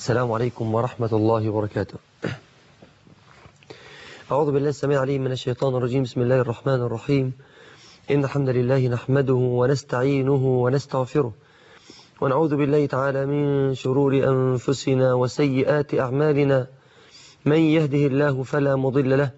السلام عليكم ورحمة الله وبركاته. أعوذ بالله السميع العليم من الشيطان الرجيم. بسم الله الرحمن الرحيم. إن الحمد لله نحمده ونستعينه ونستغفره، ونعوذ بالله تعالى من شرور أنفسنا وسيئات أعمالنا. من يهده الله فلا مضل له،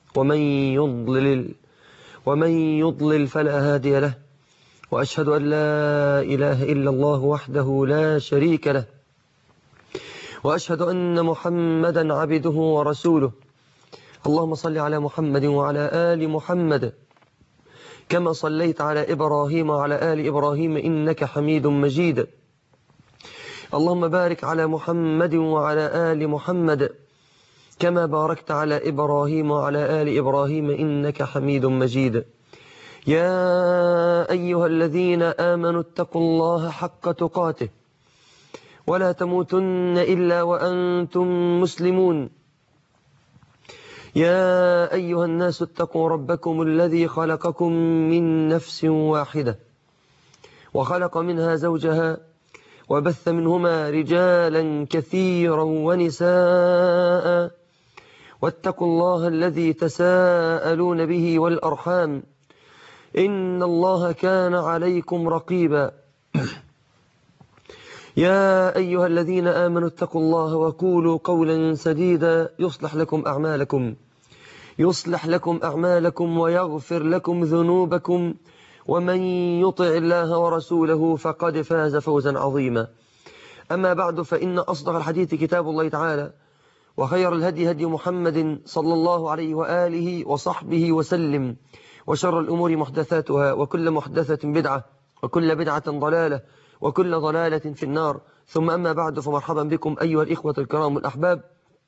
ومن يضلل فلا هادي له. وأشهد أن لا إله إلا الله وحده لا شريك له، وأشهد أن محمدا عبده ورسوله. اللهم صل على محمد وعلى آل محمد كما صليت على إبراهيم وعلى آل إبراهيم إنك حميد مجيد. اللهم بارك على محمد وعلى آل محمد كما باركت على إبراهيم وعلى آل إبراهيم إنك حميد مجيد. يا أيها الذين آمنوا اتقوا الله حق تقاته ولا تموتن إلا وأنتم مسلمون. يا أيها الناس اتقوا ربكم الذي خلقكم من نفس واحدة، وخلق منها زوجها، وبث منهما رجالا كثيرا ونساء. واتقوا الله الذي تساءلون به والأرحام، إن الله كان عليكم رقيبا. يا أيها الذين آمنوا اتقوا الله وقولوا قولا سديدا يصلح لكم أعمالكم ويغفر لكم ذنوبكم، ومن يطع الله ورسوله فقد فاز فوزا عظيما. أما بعد، فإن أصدق الحديث كتاب الله تعالى، وخير الهدي هدي محمد صلى الله عليه وآله وصحبه وسلم، وشر الأمور محدثاتها، وكل محدثة بدعة، وكل بدعة ضلالة، وكل ضلالة في النار. ثم أما بعد، فمرحبا بكم أيها الإخوة الكرام الأحباب،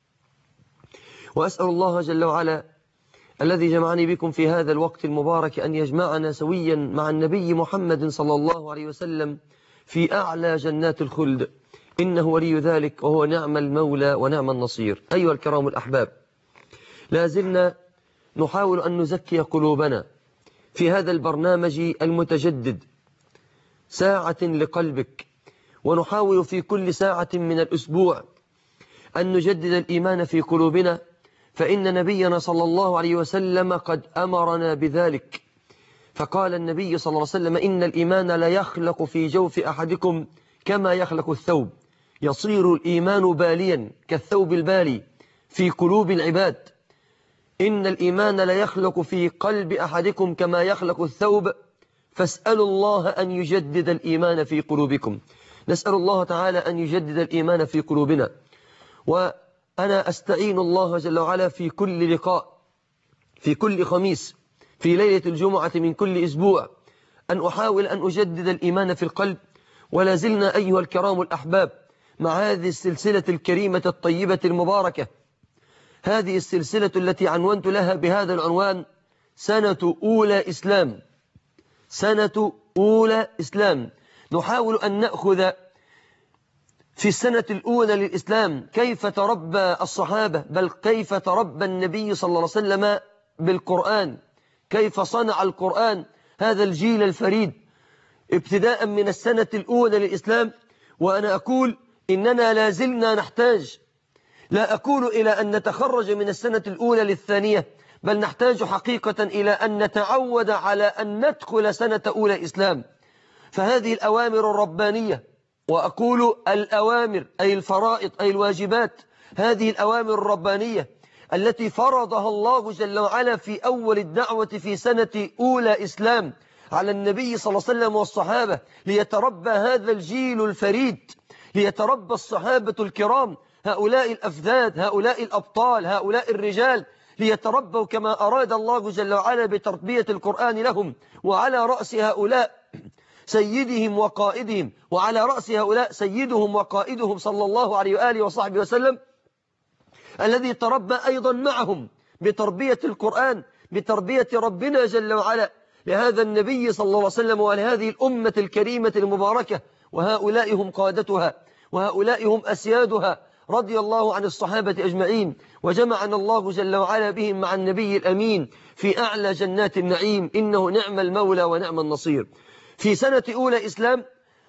وأسأل الله جل وعلا الذي جمعني بكم في هذا الوقت المبارك أن يجمعنا سويا مع النبي محمد صلى الله عليه وسلم في أعلى جنات الخلد، إنه ولي ذلك وهو نعم المولى ونعم النصير. أيها الكرام الأحباب، لا زلنا نحاول أن نزكي قلوبنا في هذا البرنامج المتجدد، ساعة لقلبك، ونحاول في كل ساعة من الأسبوع أن نجدد الإيمان في قلوبنا، فإن نبينا صلى الله عليه وسلم قد أمرنا بذلك. فقال النبي صلى الله عليه وسلم: إن الإيمان لا يخلق في جوف أحدكم كما يخلق الثوب، يصير الإيمان باليا كالثوب البالي في قلوب العباد. إن الإيمان لا يخلق في قلب أحدكم كما يخلق الثوب، فاسألوا الله أن يجدد الإيمان في قلوبكم. نسأل الله تعالى أن يجدد الإيمان في قلوبنا. وأنا أستعين الله جل وعلا في كل لقاء، في كل خميس، في ليلة الجمعة من كل أسبوع، أن أحاول أن أجدد الإيمان في القلب. ولا زلنا أيها الكرام الأحباب مع هذه السلسلة الكريمة الطيبة المباركة، هذه السلسلة التي عنونت لها بهذا العنوان: سنة أولى إسلام. سنة أولى إسلام. نحاول أن نأخذ في السنة الأولى للإسلام كيف تربى الصحابة، بل كيف تربى النبي صلى الله عليه وسلم بالقرآن، كيف صنع القرآن هذا الجيل الفريد ابتداء من السنة الأولى للإسلام. وأنا أقول إننا لا زلنا نحتاج، لا أقول إلى أن نتخرج من السنة الأولى للثانية، بل نحتاج حقيقة إلى أن نتعود على أن ندخل سنة أولى إسلام. فهذه الأوامر الربانية، وأقول الأوامر أي الفرائض أي الواجبات، هذه الأوامر الربانية التي فرضها الله جل وعلا في أول الدعوة في سنة أولى إسلام على النبي صلى الله عليه وسلم والصحابة، ليتربى هذا الجيل الفريد، ليتربى الصحابة الكرام، هؤلاء الأفذاذ، هؤلاء الأبطال، هؤلاء الرجال، ليتربوا كما أراد الله جل وعلا بتربية القرآن لهم. وعلى رأس هؤلاء سيدهم وقائدهم، وعلى رأس هؤلاء سيدهم وقائدهم صلى الله عليه وآله وصحبه وسلم، الذي تربى أيضا معهم بتربية القرآن، بتربية ربنا جل وعلا لهذا النبي صلى الله عليه وسلم ولهذه الأمة الكريمة المباركة. وهؤلاء هم قادتها، وهؤلاء هم أسيادها، رضي الله عن الصحابة أجمعين، وجمعنا الله جل وعلا بهم مع النبي الأمين في أعلى جنات النعيم، إنه نعم المولى ونعم النصير. في سنة أولى إسلام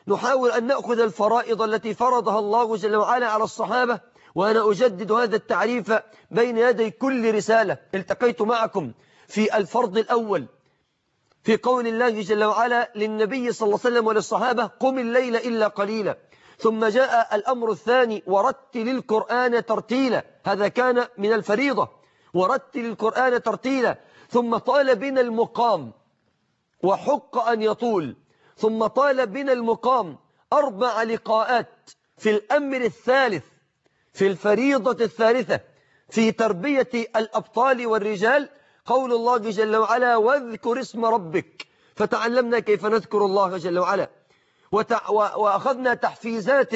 نحاول أن نأخذ الفرائض التي فرضها الله جل وعلا على الصحابة. وأنا أجدد هذا التعريف بين يدي كل رسالة. التقيت معكم في الفرض الأول في قول الله جل وعلا للنبي صلى الله عليه وسلم وللصحابة: قم الليل إلا قليلا. ثم جاء الأمر الثاني: ورتل القرآن ترتيلا. هذا كان من الفريضة، ورتل القرآن ترتيلا. ثم طال بنا المقام، وحق أن يطول. ثم طال بنا المقام 4 لقاءات في الأمر الثالث، في الفريضة الثالثة، في تربية الأبطال والرجال، قول الله جل وعلا: واذكر اسم ربك. فتعلمنا كيف نذكر الله جل وعلا، وأخذنا تحفيزات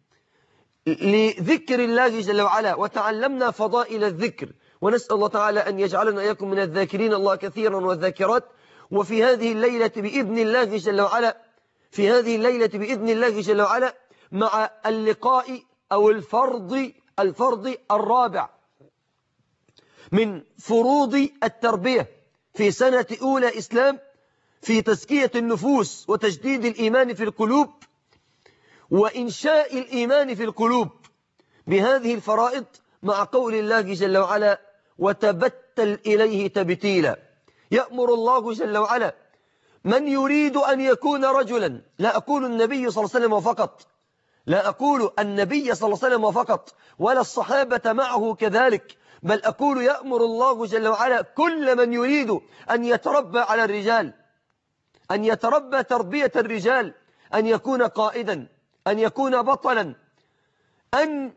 لذكر الله جل وعلا، وتعلمنا فضائل الذكر. ونسأل الله تعالى أن يجعلنا إياكم من الذاكرين الله كثيرا والذاكرات. وفي هذه الليلة بإذن الله جل وعلا، في هذه الليلة بإذن الله جل وعلا، مع اللقاء أو الفرض الرابع من فروض التربية في سنة أولى إسلام، في تزكية النفوس وتجديد الإيمان في القلوب وإنشاء الإيمان في القلوب بهذه الفرائض، مع قول الله جل وعلا: وتبتل إليه تبتيلا. يأمر الله جل وعلا من يريد أن يكون رجلا، لا أقول النبي صلى الله عليه وسلم فقط، لا أقول النبي صلى الله عليه وسلم فقط ولا الصحابة معه كذلك، بل أقول يأمر الله جل وعلا كل من يريد أن يتربى على الرجال، أن يتربى تربية الرجال، أن يكون قائدا، أن يكون بطلا، أن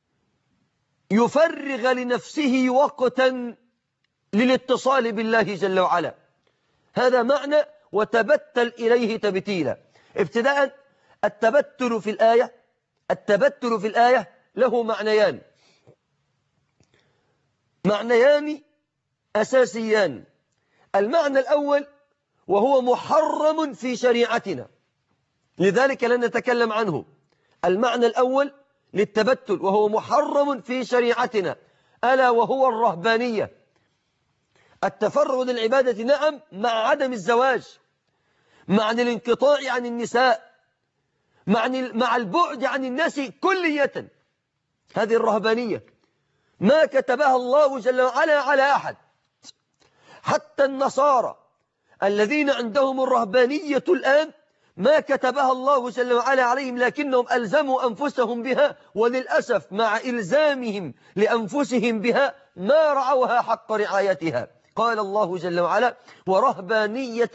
يفرغ لنفسه وقتا للاتصال بالله جل وعلا. هذا معنى وتبتل إليه تبتيلا. ابتداء التبتل في الآية له معنيان أساسيان. المعنى الأول وهو محرم في شريعتنا، لذلك لن نتكلم عنه. المعنى الأول للتبتل وهو محرم في شريعتنا، ألا وهو الرهبانية، التفرغ للعبادة، نعم، مع عدم الزواج، مع الانقطاع عن النساء، مع البعد عن الناس كلية. هذه الرهبانية ما كتبها الله جل وعلا على أحد، حتى النصارى الذين عندهم الرهبانية الآن ما كتبها الله جل وعلا عليهم، لكنهم ألزموا أنفسهم بها، وللأسف مع إلزامهم لأنفسهم بها ما رعوها حق رعايتها. قال الله جل وعلا: ورهبانية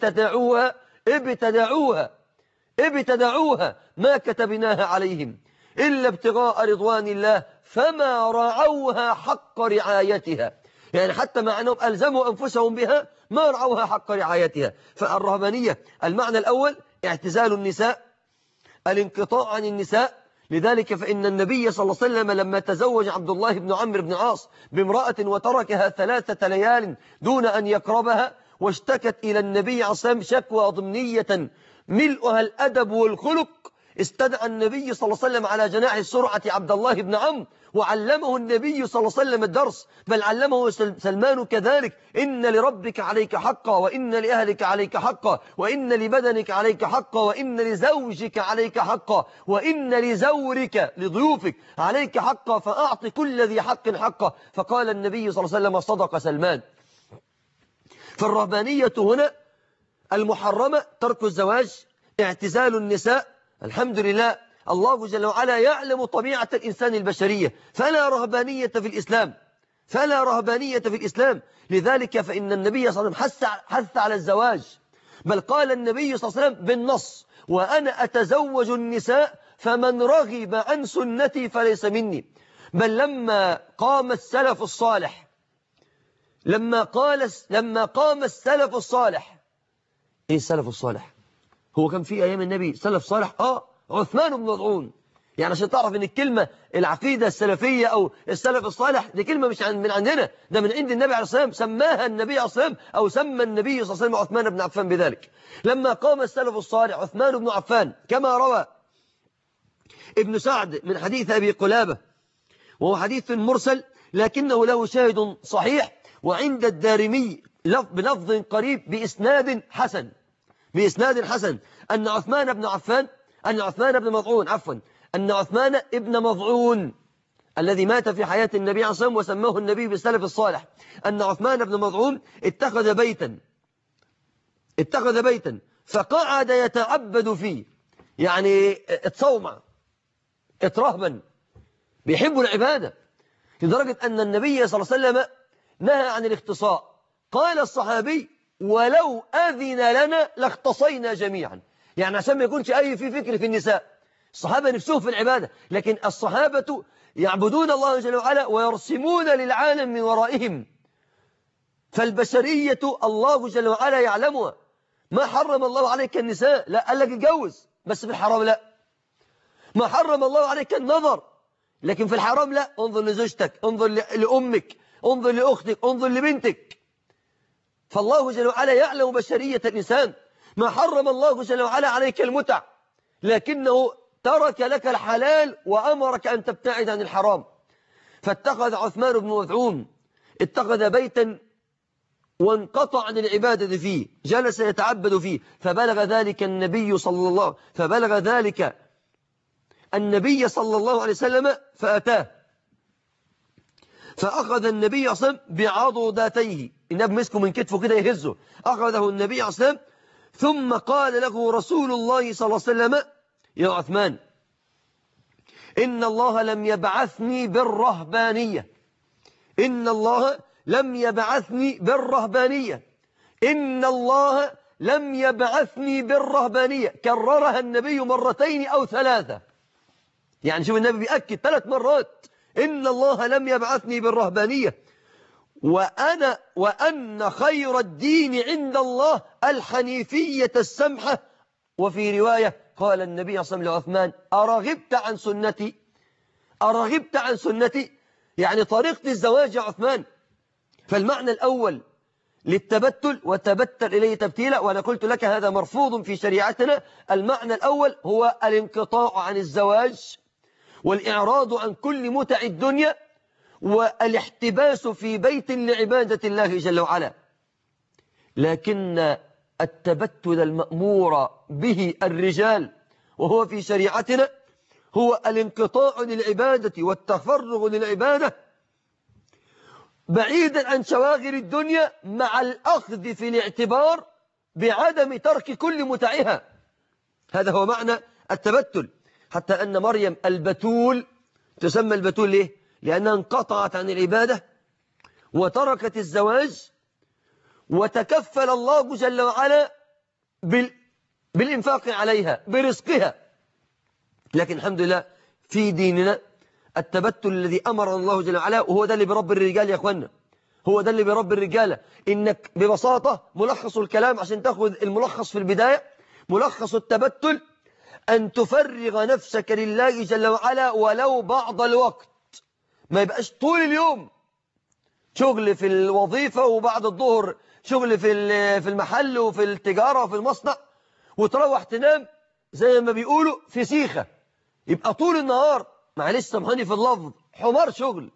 ابتدعوها ما كتبناها عليهم إلا ابتغاء رضوان الله فما رعوها حق رعايتها. يعني حتى مع أنهم ألزموا أنفسهم بها ما رعوها حق رعايتها. فالرهبانية المعنى الأول اعتزال النساء، الانقطاع عن النساء. لذلك فإن النبي صلى الله عليه وسلم لما تزوج عبد الله بن عمرو بن عاص بامرأة وتركها 3 ليال دون أن يقربها، واشتكت إلى النبي عليه الصلاة والسلام شكوى ضمنية ملؤها الأدب والخلق، استدعى النبي صلى الله عليه وسلم على جناح السرعة عبد الله بن عمرو، وعلمه النبي صلى الله عليه وسلم الدرس، بل علمه سلمان كذلك: إن لربك عليك حقا، وإن لأهلك عليك حقا، وإن لبدنك عليك حقا، وإن لزوجك عليك حقا، وإن لزورك لضيوفك عليك حقا، فأعط كل ذي حق حقه. فقال النبي صلى الله عليه وسلم: صدق سلمان. فالرهبانية هنا المحرمة ترك الزواج، اعتزال النساء. الحمد لله الله جل وعلا يعلم طبيعة الإنسان البشرية، فلا رهبانية في الإسلام. لذلك فإن النبي صلى الله عليه وسلم حث على الزواج، بل قال النبي صلى الله عليه وسلم بالنص: وأنا أتزوج النساء فمن رغب عن سنتي فليس مني. بل لما قام السلف الصالح إيه السلف الصالح؟ هو كان في أيام النبي سلف صالح؟ عثمان بن مظعون. يعني عشان تعرف ان الكلمة العقيدة السلفية او السلف الصالح دي كلمة مش من عندنا، ده من عند النبي عليه الصلاة والسلام، سماها النبي عليه الصلاة والسلام او سمى النبي صلى الله عليه وسلم عثمان بن عفان بذلك. لما قام السلف الصالح عثمان بن عفان كما روى ابن سعد من حديث أبي قلابة، وهو حديث مرسل لكنه له شاهد صحيح، وعند الدارمي بلفظ قريب بإسناد حسن، أن عثمان بن عفان أن عثمان بن مظعون أن عثمان ابن مظعون الذي مات في حياة النبي عليه الصلاة والسلام وسماه النبي بالسلف الصالح، أن عثمان بن مظعون اتخذ بيتا فقعد يتعبد فيه، يعني اتصومع، اترهبا، بيحب العبادة، لدرجة أن النبي صلى الله عليه وسلم نهى عن الاختصاء. قال الصحابي: ولو أذن لنا لاختصينا جميعا، يعني عشان ما يكونش أي في فكر في النساء. الصحابة نفسهم في العبادة، لكن الصحابة يعبدون الله جل وعلا ويرسمون للعالم من ورائهم، فالبشرية الله جل وعلا يعلمها. ما حرم الله عليك النساء، لا، قال لك اتجوز، بس في الحرام لا. ما حرم الله عليك النظر، لكن في الحرام لا. انظر لزوجتك، انظر لأمك، انظر لأختك، انظر لبنتك. فالله جل وعلا يعلم بشرية الإنسان. ما حرم الله جل وعلا عليك المتع، لكنه ترك لك الحلال وأمرك أن تبتعد عن الحرام. فاتخذ عثمان بن مظعون اتخذ بيتا وانقطع عن العبادة فيه، جلس يتعبد فيه، فبلغ ذلك النبي صلى الله عليه وسلم فأتاه، فأخذ النبي صلى الله عليه وسلم بعضداتيه، النبي مسكه من كتفه كده يهزه، أخذه النبي صلى الله عليه وسلم، ثم قال له رسول الله صلى الله عليه وسلم: يا عثمان، إن الله لم يبعثني بالرهبانية، إن الله لم يبعثني بالرهبانية، إن الله لم يبعثني بالرهبانية. كررها النبي مرتين أو ثلاثة، يعني شوف النبي بيأكد 3 مرات: إن الله لم يبعثني بالرهبانية، وأن خير الدين عند الله الحنيفية السمحة. وفي رواية قال النبي صلى الله عليه وسلم لعثمان: أرغبت عن سنتي؟ أرغبت عن سنتي، يعني طريقة الزواج يا عثمان. فالمعنى الأول للتبتل، وتبتل إليه تبتيلا، وأنا قلت لك هذا مرفوض في شريعتنا. المعنى الأول هو الانقطاع عن الزواج والإعراض عن كل متع الدنيا والاحتباس في بيت لعبادة الله جل وعلا. لكن التبتل المأمور به الرجال وهو في شريعتنا هو الانقطاع للعبادة والتفرغ للعبادة بعيدا عن شواغل الدنيا، مع الأخذ في الاعتبار بعدم ترك كل متعها. هذا هو معنى التبتل. حتى أن مريم البتول تسمى البتول ليه؟ لأنها انقطعت عن العبادة وتركت الزواج، وتكفل الله جل وعلا بالإنفاق عليها برزقها. لكن الحمد لله في ديننا التبتل الذي أمر الله جل وعلا، وهو ده اللي برب الرجال يا أخوانا، هو ده اللي برب الرجال. إنك ببساطة ملخص الكلام عشان تأخذ الملخص في البداية، ملخص التبتل أن تفرغ نفسك لله جل وعلا ولو بعض الوقت، ما يبقاش طول اليوم شغل في الوظيفة وبعد الظهر شغل في المحل وفي التجارة وفي المصنع، وتروح تنام زي ما بيقولوا في سيخة. يبقى طول النهار، معلش سامحوني في اللفظ، حمار شغل.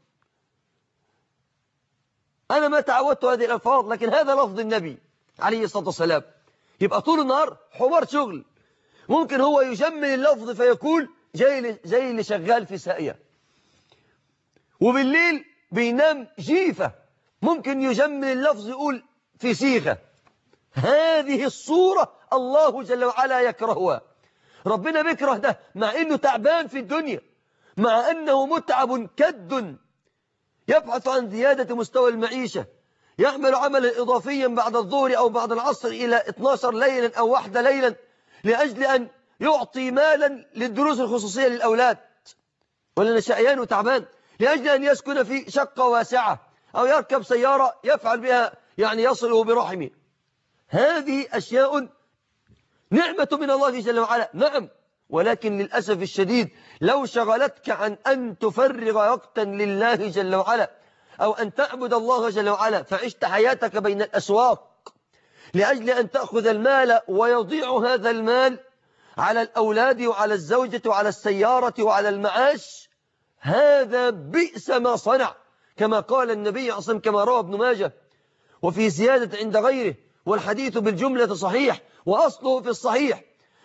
أنا ما تعودت هذه الألفاظ، لكن هذا لفظ النبي عليه الصلاة والسلام. يبقى طول النهار حمار شغل. ممكن هو يجمل اللفظ فيقول زي اللي شغال في ساقية، وبالليل بينام جيفة. ممكن يجمل اللفظ يقول في سيخة. هذه الصورة الله جل وعلا يكرهها. ربنا بيكره ده مع أنه تعبان في الدنيا، مع أنه متعب كد، يبحث عن زيادة مستوى المعيشة، يعمل عملا إضافيا بعد الظهر أو بعد العصر إلى 12 ليلا أو 1 ليلا لأجل أن يعطي مالا للدروس الخصوصية للأولاد، ولا شقيان وتعبان لأجل أن يسكن في شقة واسعة أو يركب سيارة يفعل بها يعني يصله برحمه. هذه أشياء نعمة من الله جل وعلا، نعم، ولكن للأسف الشديد لو شغلتك عن أن تفرغ وقتا لله جل وعلا أو أن تعبد الله جل وعلا، فعشت حياتك بين الأسواق لأجل أن تأخذ المال ويضيع هذا المال على الأولاد وعلى الزوجة وعلى السيارة وعلى المعاش، هذا بئس ما صنع، كما قال النبي عصم كما روى ابن ماجه، وفي زيادة عند غيره، والحديث بالجملة صحيح وأصله في الصحيح،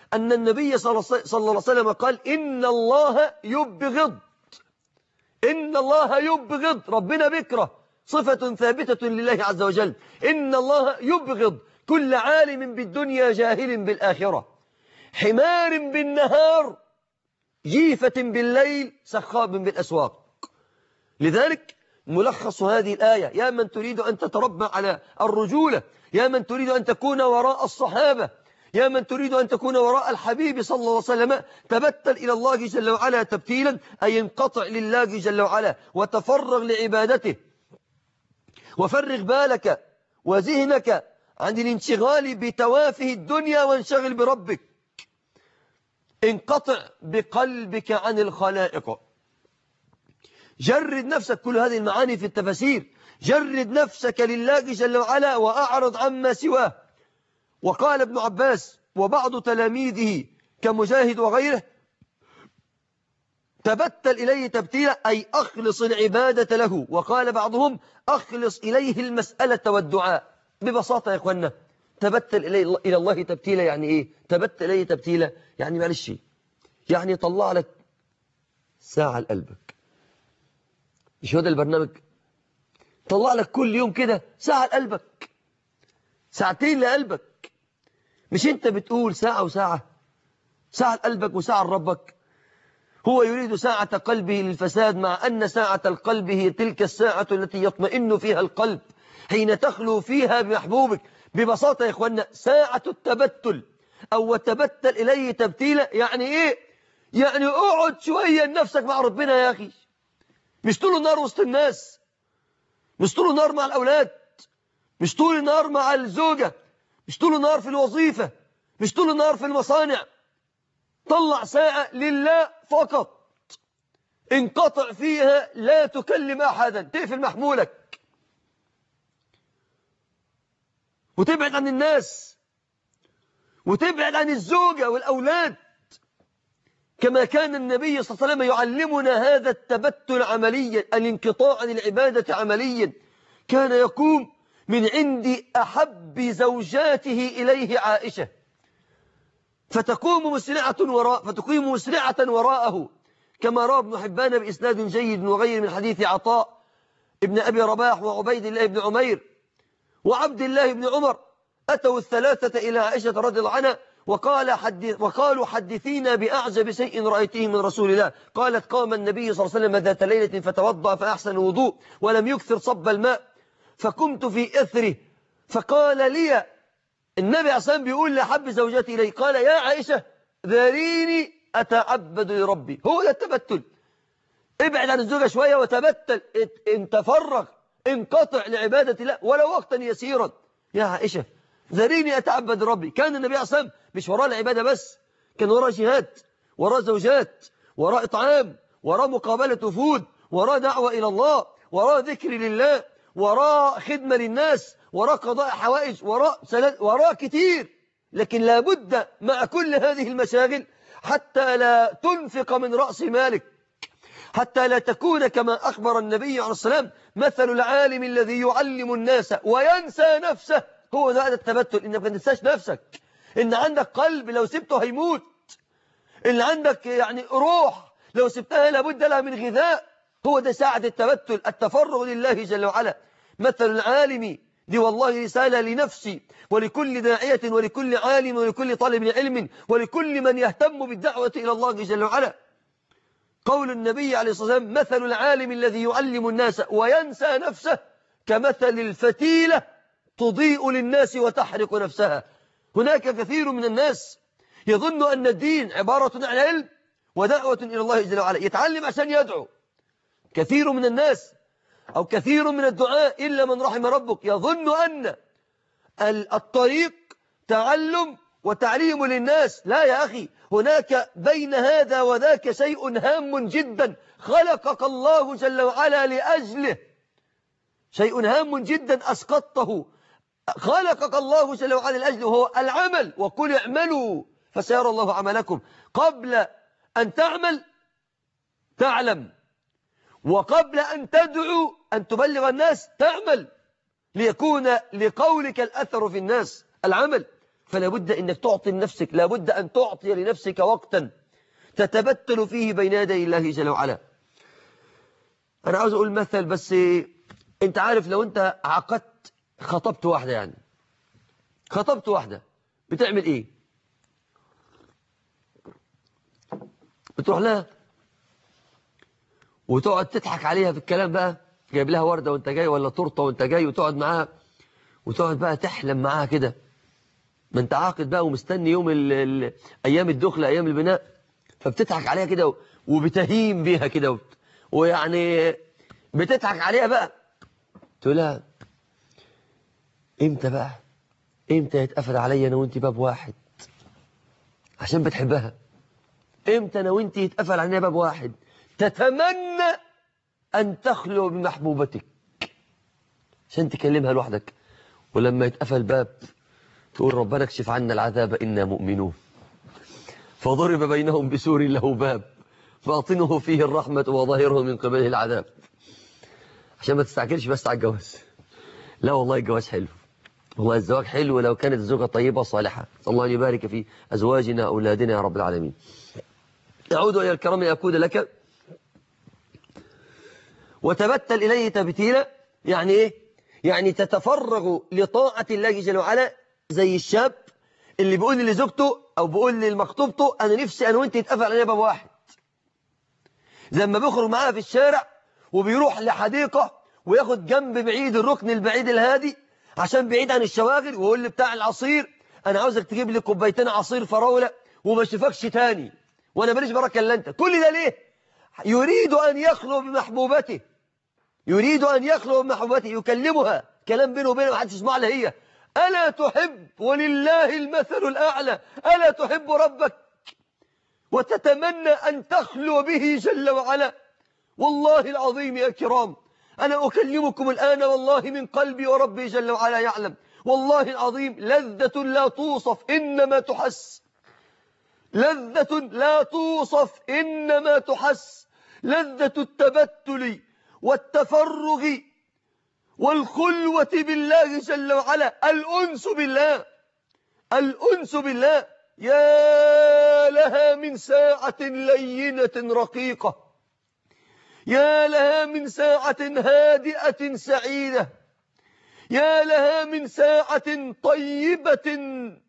أن النبي صلى الله عليه وسلم قال إن الله يبغض، إن الله يبغض، ربنا بكره، صفة ثابتة لله عز وجل، إن الله يبغض كل عالم بالدنيا جاهل بالآخرة، حمار بالنهار جيفة بالليل سخاب بالأسواق. لذلك ملخص هذه الآية: يا من تريد أن تتربى على الرجولة، يا من تريد أن تكون وراء الصحابة، يا من تريد أن تكون وراء الحبيب صلى الله عليه وسلم، تبتل إلى الله جل وعلا تبتيلا، أي انقطع لله جل وعلا وتفرغ لعبادته، وفرغ بالك وذهنك عن الانشغال بتوافه الدنيا وانشغل بربك. انقطع بقلبك عن الخلائق. جرد نفسك، كل هذه المعاني في التفاسير، جرد نفسك لله جل وعلا وأعرض عما سواه. وقال ابن عباس وبعض تلاميذه كمجاهد وغيره: تبتل إليه تبتيلا، أي أخلص العبادة له. وقال بعضهم: أخلص إليه المسألة والدعاء. ببساطة يا إخوانا، تبتل إلى الله تبتيلا يعني إيه؟ تبتل إليه تبتيلا يعني معلش، يعني طلع لك ساعة لقلبك. مش هو ده البرنامج؟ طلع لك كل يوم كده ساعة لقلبك، ساعتين لقلبك. مش انت بتقول ساعة وساعة، ساعة لقلبك وساعة لربك. هو يريد ساعة قلبه للفساد، مع أن ساعة القلب هي تلك الساعة التي يطمئن فيها القلب حين تخلو فيها بمحبوبك. ببساطة يا إخوانا، ساعة التبتل أو تبتل إليه تبتيلا يعني إيه؟ يعني اقعد شوية لنفسك مع ربنا يا أخي. مش طول النهار وسط الناس، مش طول النهار مع الأولاد، مش طول النهار مع الزوجة، مش طول النهار في الوظيفة، مش طول النهار في المصانع. طلع ساعة لله فقط، انقطع فيها، لا تكلم أحدا، تقفل محمولك وتبعد عن الناس وتبعد عن الزوجة والأولاد. كما كان النبي صلى الله عليه وسلم يعلمنا هذا التبتل عمليا، الانقطاع عن العبادة عمليا. كان يقوم من عند أحب زوجاته إليه عائشة، فتقوم مسرعة وراءه، كما روى ابن حبان بإسناد جيد وغير من حديث عطاء ابن أبي رباح وعبيد الله بن عمير وعبد الله بن عمر. أتوا الثلاثة إلى عائشة رضي الله عنها وقالوا حدثينا بأعجب شيء رأيته من رسول الله. قالت: قام النبي صلى الله عليه وسلم ذات ليلة فتوضأ فأحسن الوضوء ولم يكثر صب الماء، فقمت في إثره، فقال لي النبي عصام بيقول لحب زوجتي إليه، قال: يا عائشة ذريني أتعبد لربي. هو ده التبتل. ابعد عن الزوجة شوية وتبتل، تفرغ، انقطع لعبادة الله ولو وقتا يسيرا. يا عائشة ذريني أتعبد ربي. كان النبي عصام مش وراء العبادة بس، كان وراء جهاد، وراء زوجات، وراء إطعام، وراء مقابلة وفود، وراء دعوة إلى الله، وراء ذكر لله، وراء خدمة للناس، وراء قضاء حوائج، وراء كتير. لكن لابد مع كل هذه المشاغل حتى لا تنفق من رأس مالك، حتى لا تكون كما أخبر النبي عليه السلام: مثل العالم الذي يعلم الناس وينسى نفسه. هو ده التبتل، إنك ما تنساش نفسك، إن عندك قلب لو سبته هيموت، إن عندك يعني روح لو سبتها لابد لها من غذاء. هو ده ساعة التبتل، التفرغ لله جل وعلا. مثل العالم، دي والله رسالة لنفسي ولكل داعية ولكل عالم ولكل طالب علم ولكل من يهتم بالدعوة إلى الله جل وعلا. قول النبي عليه الصلاة والسلام: مثل العالم الذي يعلم الناس وينسى نفسه كمثل الفتيلة تضيء للناس وتحرق نفسها. هناك كثير من الناس يظن أن الدين عبارة عن علم ودعوة إلى الله جل وعلا، يتعلم عشان يدعو. كثير من الناس أو كثير من الدعاء إلا من رحم ربك يظن أن الطريق تعلم وتعليم للناس. لا يا أخي، هناك بين هذا وذاك شيء هام جدا خلقك الله جل وعلا لأجله، شيء هام جدا أسقطته، خلقك الله جل وعلا لأجله، هو العمل. وقل اعملوا فسيرى الله عملكم. قبل أن تعمل تعلم، وقبل أن تدعو أن تبلغ الناس تعمل، ليكون لقولك الأثر في الناس. العمل فلا بد أنك تعطي لنفسك، لا بد أن تعطي لنفسك وقتا تتبتل فيه بين يدي الله جل وعلا. أنا عاوز أقول مثل، بس أنت عارف لو أنت خطبت واحدة، يعني خطبت واحدة بتعمل إيه؟ بتروح لها وتقعد تضحك عليها في الكلام بقى، جايب لها وردة وانت جاي ولا تورته وانت جاي، وتقعد معاها وتقعد بقى تحلم معاها كده. ما انت عاقد بقى ومستني يوم ايام الدخله، ايام البناء، فبتضحك عليها كده وبتهيم بيها كده، ويعني بتضحك عليها بقى. تقول لها امتى بقى، امتى يتقفل عليا انا وانت باب واحد؟ عشان بتحبها. امتى انا وانت يتقفل علينا باب واحد؟ تتمنى ان تخلو بمحبوبتك عشان تكلمها لوحدك. ولما يتقفل باب تقول ربنا اكشف عنا العذاب إنا مؤمنون. فضرب بينهم بسور له باب باطنه فيه الرحمة وظاهره من قبله العذاب. عشان ما تستعجلش بس على الجواز. لا والله الجواز حلو، والله الزواج حلو لو كانت الزوجة طيبة صالحة. صلى الله أن يبارك في أزواجنا أولادنا يا رب العالمين. أعود إلى الكرم أكود لك وتبتل إليه تبتيلا. يعني إيه؟ يعني تتفرغ لطاعة الله جل وعلا، زي الشاب اللي بيقول لزوجته أو بيقول لمخطوبته أنا نفسي أنا وأنت يتقفل علينا باب واحد. زي ما بيخرج معاها في الشارع وبيروح لحديقة وياخد جنب بعيد، الركن البعيد الهادي عشان بعيد عن الشواغل، ويقول لي بتاع العصير أنا عاوزك تجيب لي كوبايتين عصير فراولة وما اشوفكش تاني وأنا ماليش بركة إلا أنت. كل ده ليه؟ يريد أن يخلو بمحبوبته، يريد أن يخلو بمحبوبته، يكلمها كلام بينه وبينه ما حدش يسمع لها هي. ألا تحب، ولله المثل الأعلى، ألا تحب ربك وتتمنى أن تخلو به جل وعلا؟ والله العظيم يا كرام أنا أكلمكم الآن والله من قلبي وربي جل وعلا يعلم، والله العظيم لذة لا توصف إنما تحس، لذة لا توصف إنما تحس، لذة التبتل والتفرغ والخلوة بالله جل وعلا، الأنس بالله، الأنس بالله. يا لها من ساعة لينة رقيقة، يا لها من ساعة هادئة سعيدة، يا لها من ساعة طيبة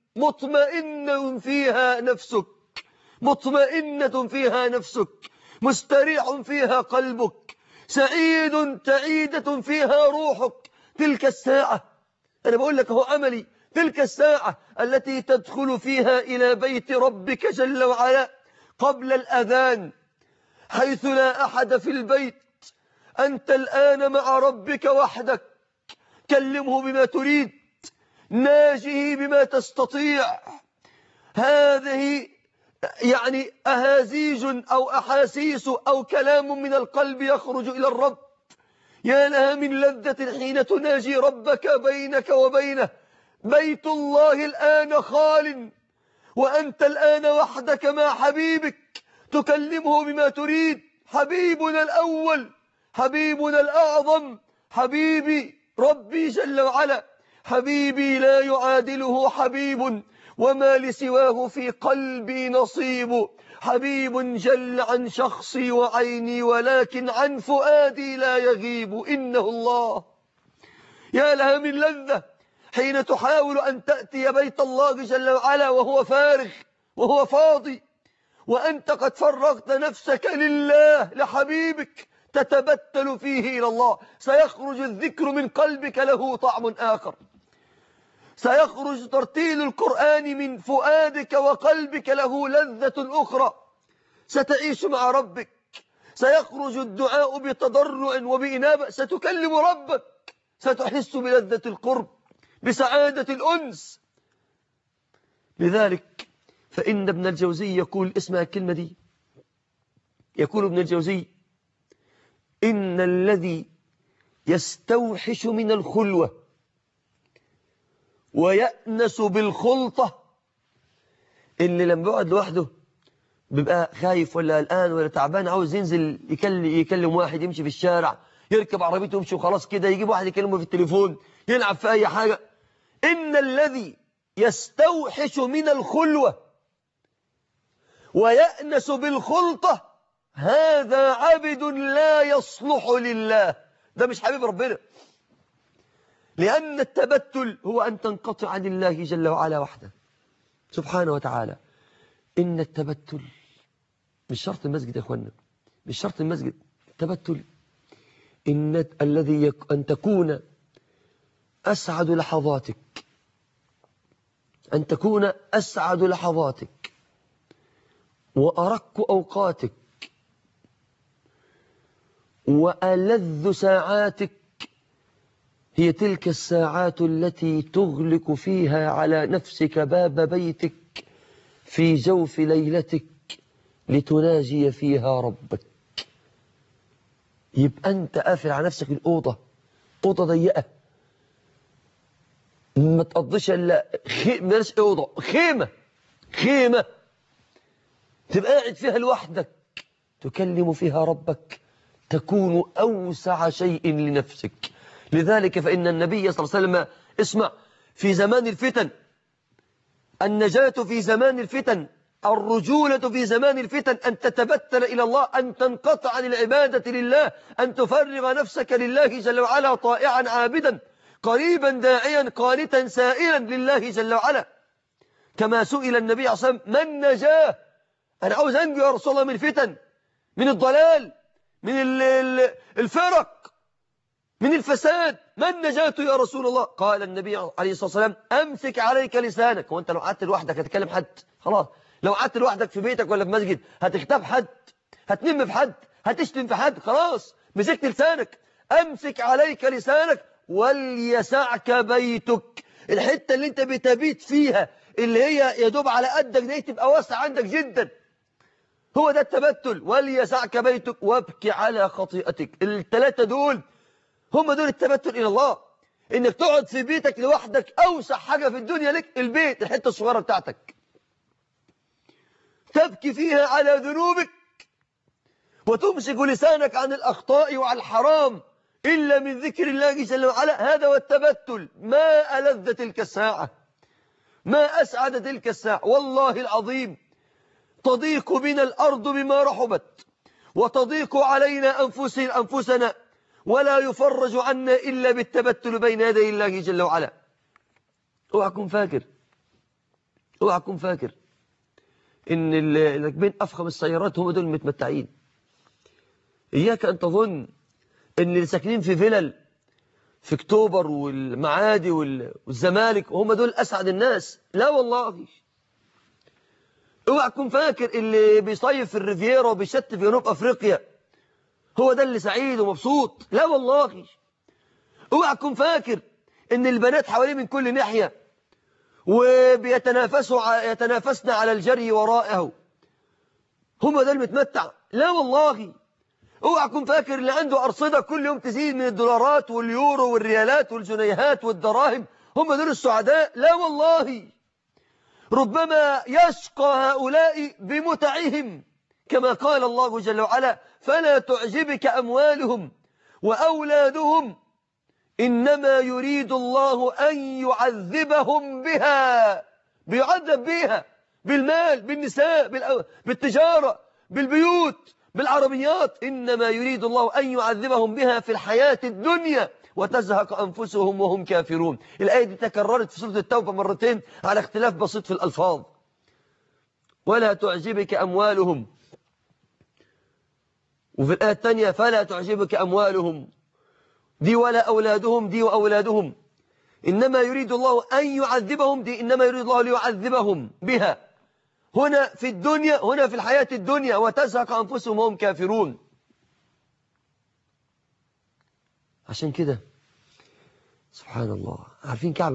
مطمئنة فيها نفسك، مطمئنة فيها نفسك، مستريح فيها قلبك، سعيد سعيدة فيها روحك. تلك الساعة أنا بقول لك هو عملي، تلك الساعة التي تدخل فيها إلى بيت ربك جل وعلا قبل الأذان حيث لا أحد في البيت، أنت الآن مع ربك وحدك، كلمه بما تريد، ناجه بما تستطيع. هذه يعني أهازيج أو أحاسيس أو كلام من القلب يخرج إلى الرب. يا لها من لذة حين تناجي ربك بينك وبينه. بيت الله الآن خال وأنت الآن وحدك مع حبيبك، تكلمه بما تريد. حبيبنا الأول، حبيبنا الأعظم، حبيبي ربي جل وعلا، حبيبي لا يعادله حبيب، وما لسواه في قلبي نصيب. حبيب جل عن شخصي وعيني ولكن عن فؤادي لا يغيب، إنه الله. يا لها من لذة حين تحاول أن تأتي بيت الله جل وعلا وهو فارغ وهو فاضي، وأنت قد فرغت نفسك لله لحبيبك، تتبتل فيه إلى الله. سيخرج الذكر من قلبك له طعم آخر، سيخرج ترتيل القرآن من فؤادك وقلبك له لذة أخرى، ستعيش مع ربك، سيخرج الدعاء بتضرع وبإنابة، ستكلم ربك، ستحس بلذة القرب، بسعادة الأنس. لذلك فإن ابن الجوزي يقول، اسمع الكلمة دي، يقول ابن الجوزي إن الذي يستوحش من الخلوة ويأنس بالخلطة، اللي لما بيقعد لوحده بيبقى خايف ولا قلقان ولا تعبان، عاوز ينزل يكلم واحد، يمشي في الشارع، يركب عربيته يمشي وخلاص كده، يجيب واحد يكلمه في التليفون، يلعب في أي حاجة. إن الذي يستوحش من الخلوة ويأنس بالخلطة، هذا عبد لا يصلح لله، ده مش حبيب ربنا. لأن التبتل هو أن تنقطع عن الله جل وعلا وحده سبحانه وتعالى. إن التبتل مش شرط المسجد يا أخوانا، مش شرط المسجد. التبتل إن الذي أن تكون أسعد لحظاتك، أن تكون أسعد لحظاتك وأرق أوقاتك وألذ ساعاتك هي تلك الساعات التي تغلق فيها على نفسك باب بيتك في جوف ليلتك لتناجي فيها ربك. يبقى أنت قافل على نفسك الأوضة، أوضة ضيقة ما تقضيش إلا مالش أوضة، خيمة تبقى قاعد فيها لوحدك تكلم فيها ربك، تكون أوسع شيء لنفسك. لذلك فإن النبي صلى الله عليه وسلم اسمع، في زمان الفتن النجاة، في زمان الفتن الرجولة، في زمان الفتن أن تتبتل إلى الله، أن تنقطع عن العبادة لله، أن تفرغ نفسك لله جل وعلا طائعا عابدا قريبا داعيا قانتا سائلا لله جل وعلا. كما سئل النبي عليه الصلاة والسلام: من نجاه؟ أنا عاوز أنجو يا رسول الله من الفتن، من الضلال، من الفرق، من الفساد، ما النجاة يا رسول الله؟ قال النبي عليه الصلاة والسلام: أمسك عليك لسانك. وأنت لو قعدت لوحدك هتكلم حد؟ خلاص. لو قعدت لوحدك في بيتك ولا في مسجد هتغتاب حد، هتنم في حد، هتشتم في حد، خلاص مسكت لسانك. أمسك عليك لسانك وليسعك بيتك. الحتة اللي انت بتبيت فيها اللي هي يدوب على قدك دي تبقى واسعة عندك جدا، هو ده التبتل. وليسعك بيتك وابكي على خطيئتك. الثلاثة دول هم دول التبتل إلى الله. إنك تقعد في بيتك لوحدك، أوسع حاجة في الدنيا لك البيت، الحتة الصغيرة بتاعتك، تبكي فيها على ذنوبك وتمسك لسانك عن الأخطاء وعن الحرام إلا من ذكر الله جل وعلا. هذا هو التبتل. ما ألذ تلك الساعة، ما أسعد تلك الساعة. والله العظيم تضيق بنا الأرض بما رحبت، وتضيق علينا أنفسنا، ولا يفرج عنا إلا بالتبتل بين يدي الله جل وعلا. اوعى تكون فاكر إن اللي راكبين أفخم السيارات هم دول المتمتعين. إياك أن تظن إن اللي ساكنين في فلل في أكتوبر والمعادي والزمالك هم دول أسعد الناس. لا والله. اوعى تكون فاكر اللي بيصيف في الريفيرا وبيشت في جنوب أفريقيا هو ده اللي سعيد ومبسوط. لا والله. اوعى تكون فاكر ان البنات حواليه من كل ناحية يتنافسن على الجري ورائه هم ده المتمتع. لا والله. اوعى تكون فاكر اللي عنده أرصدة كل يوم تزيد من الدولارات واليورو والريالات والجنيهات والدراهم هم دول السعداء. لا والله. ربما يشقى هؤلاء بمتعهم، كما قال الله جل وعلا: فلا تعجبك أموالهم وأولادهم إنما يريد الله أن يعذبهم بها. بيعذب بها، بالمال، بالنساء، بالتجارة، بالبيوت، بالعربيات. إنما يريد الله أن يعذبهم بها في الحياة الدنيا وتزهق أنفسهم وهم كافرون. الآية دي تكررت في سورة التوبة مرتين على اختلاف بسيط في الألفاظ. ولا تعجبك أموالهم، وفي الآية الثانية فلا تعجبك أموالهم دي ولا أولادهم دي وأولادهم إنما يريد الله أن يعذبهم دي إنما يريد الله ليعذبهم بها هنا في الدنيا، هنا في الحياة الدنيا وتزهق أنفسهم وهم كافرون. عشان كده سبحان الله. عارفين كعب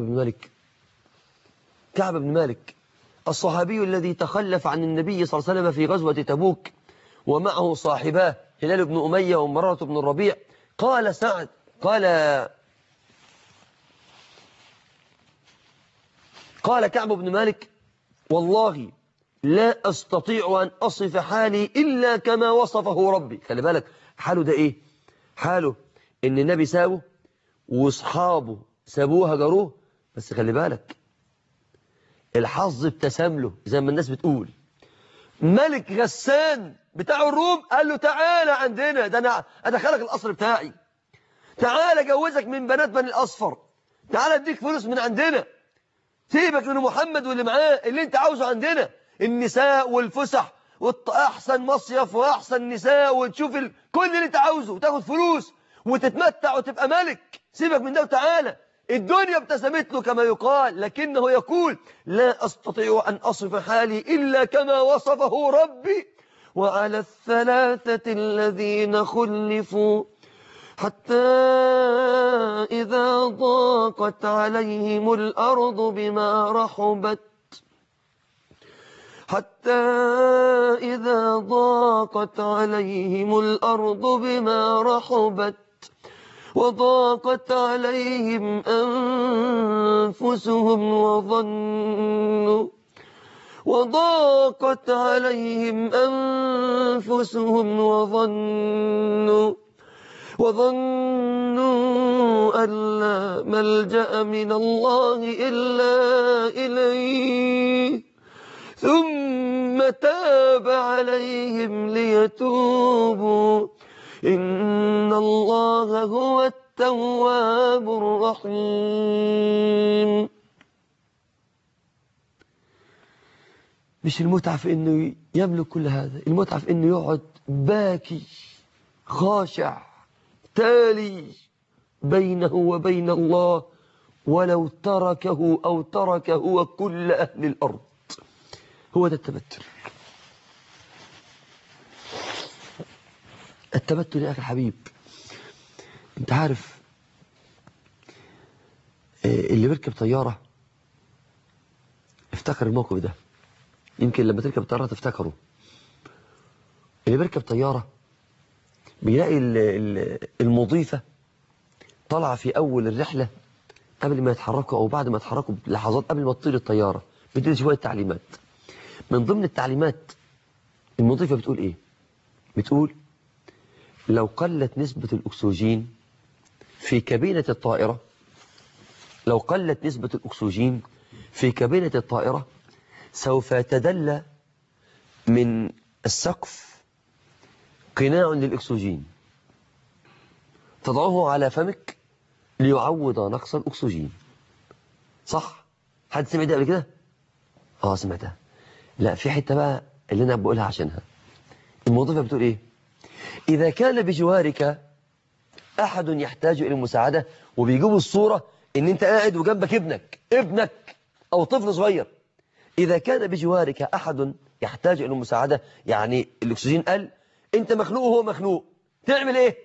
بن مالك الصحابي الذي تخلف عن النبي صلى الله عليه وسلم في غزوة تبوك ومعه صاحباه هلال بن أمية ومرارة بن الربيع. قال سعد قال كعب بن مالك: والله لا أستطيع أن أصف حالي إلا كما وصفه ربي. خلي بالك حاله ده إيه؟ حاله إن النبي سابه وأصحابه سابوه هجروه، بس خلي بالك الحظ ابتسم له زي ما الناس بتقول. ملك غسان بتاع الروم قال له تعالى عندنا، ده أنا أدخلك القصر بتاعي، تعالى أجوزك من بنات بني الأصفر، تعالى أديك فلوس من عندنا، سيبك من محمد واللي معاه، اللي أنت عاوزه عندنا، النساء والفسح وأحسن مصيف وأحسن نساء، وتشوف كل اللي أنت عاوزه، وتاخد فلوس وتتمتع وتبقى ملك، سيبك من ده وتعالى. الدنيا ابتسمت له كما يقال، لكنه يقول لا أستطيع أن أصف حالي إلا كما وصفه ربي. وعلى الثلاثة الذين خلفوا حتى إذا ضاقت عليهم الأرض بما رحبت، حتى إذا ضاقت عليهم الأرض بما رحبت وضاقت عليهم أنفسهم وظنوا أن لا ملجأ من الله إلا إليه ثم تاب عليهم ليتوبوا إن الله هو التواب الرحيم. مش المتعة في إنه يملك كل هذا، المتعة في إنه يقعد باكي خاشع تالي بينه وبين الله، ولو تركه أو ترك هو كل أهل الأرض. هو ده التبتل. التبتل يا أخي الحبيب، أنت عارف اللي بيركب طيارة افتكر الموقف ده، يمكن لما تركب طيارة تفتكره. اللي بيركب طيارة بيلاقي المضيفة طالعة في أول الرحلة قبل ما يتحركوا أو بعد ما يتحركوا بلحظات قبل ما تطير الطيارة، بتدي شوية تعليمات. من ضمن التعليمات المضيفة بتقول إيه؟ بتقول لو قلت نسبة الأكسجين في كابينة الطائرة، لو قلت نسبة الأكسجين في كابينة الطائرة سوف يتدلى من السقف قناع للأكسجين تضعه على فمك ليعوض نقص الأكسجين. صح؟ حد سمع ده قبل كده؟ سمعتها. لا، في حتة بقى اللي أنا بقولها عشانها. الموظفة بتقول إيه؟ إذا كان بجوارك أحد يحتاج إلى المساعدة، وبيجيبوا الصورة إن أنت قاعد وجنبك ابنك أو طفل صغير. إذا كان بجوارك أحد يحتاج إلى المساعدة، يعني الأكسجين قل، أنت مخنوق وهو مخنوق، تعمل إيه؟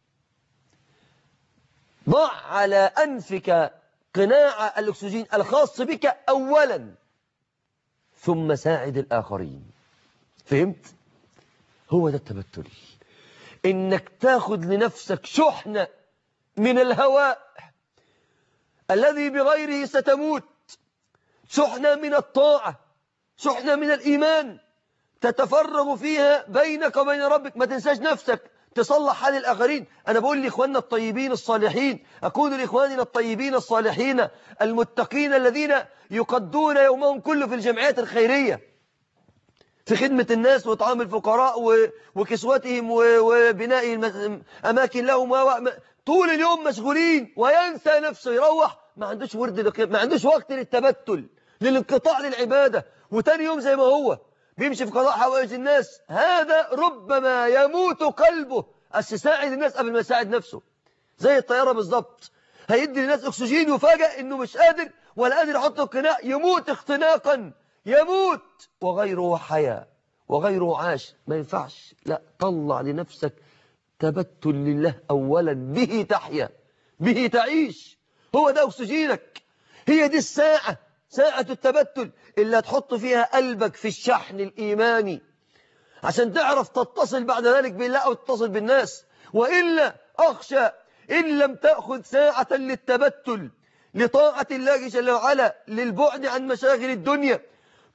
ضع على أنفك قناع الأكسجين الخاص بك أولا، ثم ساعد الآخرين. فهمت؟ هو ده التبتل، إنك تاخذ لنفسك شحنة من الهواء الذي بغيره ستموت، شحنة من الطاعة، شحنة من الإيمان تتفرغ فيها بينك وبين ربك. ما تنساش نفسك، تصلح حال الآخرين. أنا بقول لإخواننا الطيبين الصالحين، أقول لإخواننا الطيبين الصالحين المتقين الذين يقضون يومهم كله في الجمعيات الخيرية في خدمة الناس وطعام الفقراء وكسوتهم وبناء أماكن لهم، طول اليوم مشغولين وينسى نفسه، يروح ما عندوش ما عندوش وقت للتبتل، للانقطاع للعبادة، وتاني يوم زي ما هو بيمشي في قضاء حوائج الناس. هذا ربما يموت قلبه، يساعد الناس قبل ما يساعد نفسه، زي الطيارة بالظبط. هيدي للناس أكسجين وفجأة إنه مش قادر ولا قادر يحط القناع، يموت اختناقا، يموت وغيره حياة وغيره عاش. ما ينفعش، لا، طلع لنفسك تبتل لله أولا، به تحيا به تعيش. هو ده أكسجينك، هي دي الساعة، ساعة التبتل اللي هتحط فيها قلبك في الشحن الإيماني عشان تعرف تتصل بعد ذلك بالله أو تتصل بالناس. وإلا أخشى إن لم تأخذ ساعة للتبتل لطاعة الله جل وعلا، للبعد عن مشاغل الدنيا،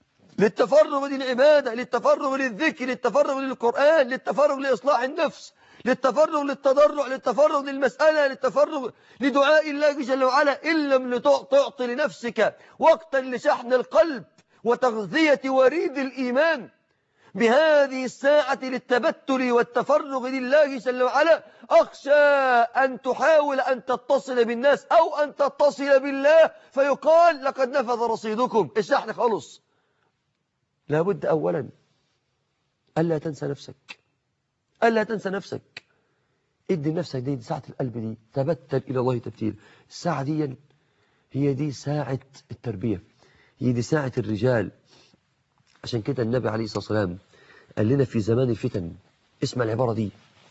للتفرغ للعبادة، للتفرغ للذكر، للتفرغ للقرآن، للتفرغ لإصلاح النفس، للتفرغ للتضرع، للتفرغ للمسألة، للتفرغ لدعاء الله جل وعلا، إن لم تعطي لنفسك وقتا لشحن القلب وتغذية وريد الإيمان بهذه الساعة للتبتل والتفرغ لله جل وعلا، أخشى أن تحاول أن تتصل بالناس أو أن تتصل بالله فيقال لقد نفذ رصيدكم، الشحن خلص. لابد أولا ألا تنسى نفسك، ألا تنسى نفسك. ادي نفسك دي ساعة القلب دي، تبتل إلى الله تبتيل. الساعة دي هي دي ساعة التربية، هي دي ساعة الرجال. عشان كده النبي عليه الصلاة والسلام قال لنا في زمان الفتن، اسمع العبارة دي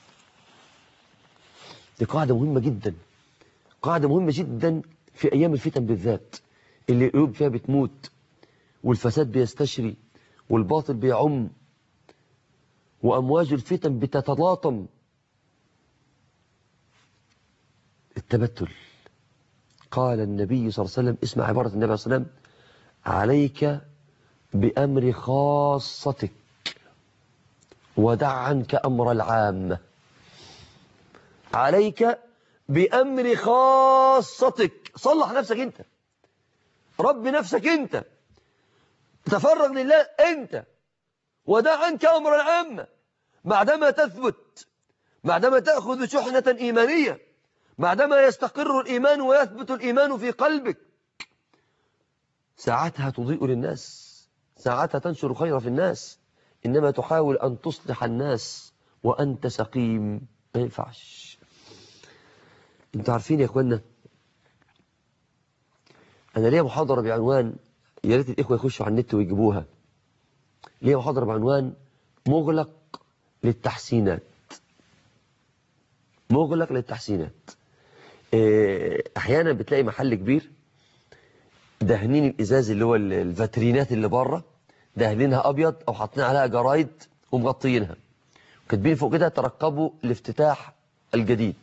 قاعدة مهمة جدا، قاعدة مهمة جدا في أيام الفتن بالذات، اللي القلوب فيها بتموت والفساد بيستشري والباطل بيعم وأمواج الفتن بتتلاطم. التبتل. قال النبي صلى الله عليه وسلم، اسمع عبارة النبي صلى الله عليه وسلم: عليك بأمر خاصتك ودع عنك أمر العامة. عليك بأمر خاصتك، صلح نفسك أنت، رب نفسك أنت، تفرغ لله أنت، ودع عنك أمر العامة. بعدما تثبت، بعدما تأخذ شحنة إيمانية، بعدما يستقر الإيمان ويثبت الإيمان في قلبك، ساعتها تضيء للناس، ساعتها تنشر خير في الناس. إنما تحاول أن تصلح الناس وأنت سقيم، ما ينفعش. انتوا عارفين يا اخوانا، أنا ليا محاضرة بعنوان، يا ريت الإخوة يخشوا على النت ويجيبوها، ليا محاضرة بعنوان مغلق للتحسينات. مغلق للتحسينات. أحيانا بتلاقي محل كبير دهنين الإزاز اللي هو الفاترينات اللي بره، دهنينها أبيض أو حاطين عليها جرايد ومغطيينها، كاتبين فوق كده: ترقبوا الافتتاح الجديد.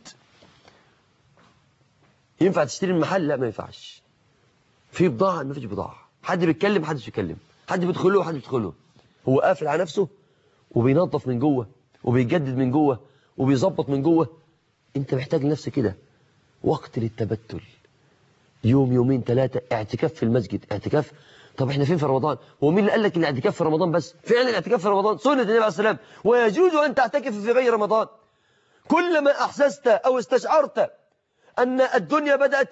ينفع تشتري المحل؟ لا، ما ينفعش. في بضاعة؟ ما فيش بضاعة. حد بيتكلم؟ ما حدش بيتكلم. حد بيدخله؟ حد بيدخله. هو قافل على نفسه وبينظف من جوه وبيجدد من جوه وبيظبط من جوه. انت محتاج لنفسك كده وقت للتبتل، يوم يومين ثلاثة اعتكاف في المسجد. اعتكاف؟ طب احنا فين في رمضان؟ هو مين اللي قال لك الاعتكاف في رمضان بس؟ فعلا الاعتكاف في رمضان سنة النبي عليه السلام، ويجوز أن تعتكف في غير رمضان. كلما أحسست أو استشعرت أن الدنيا بدأت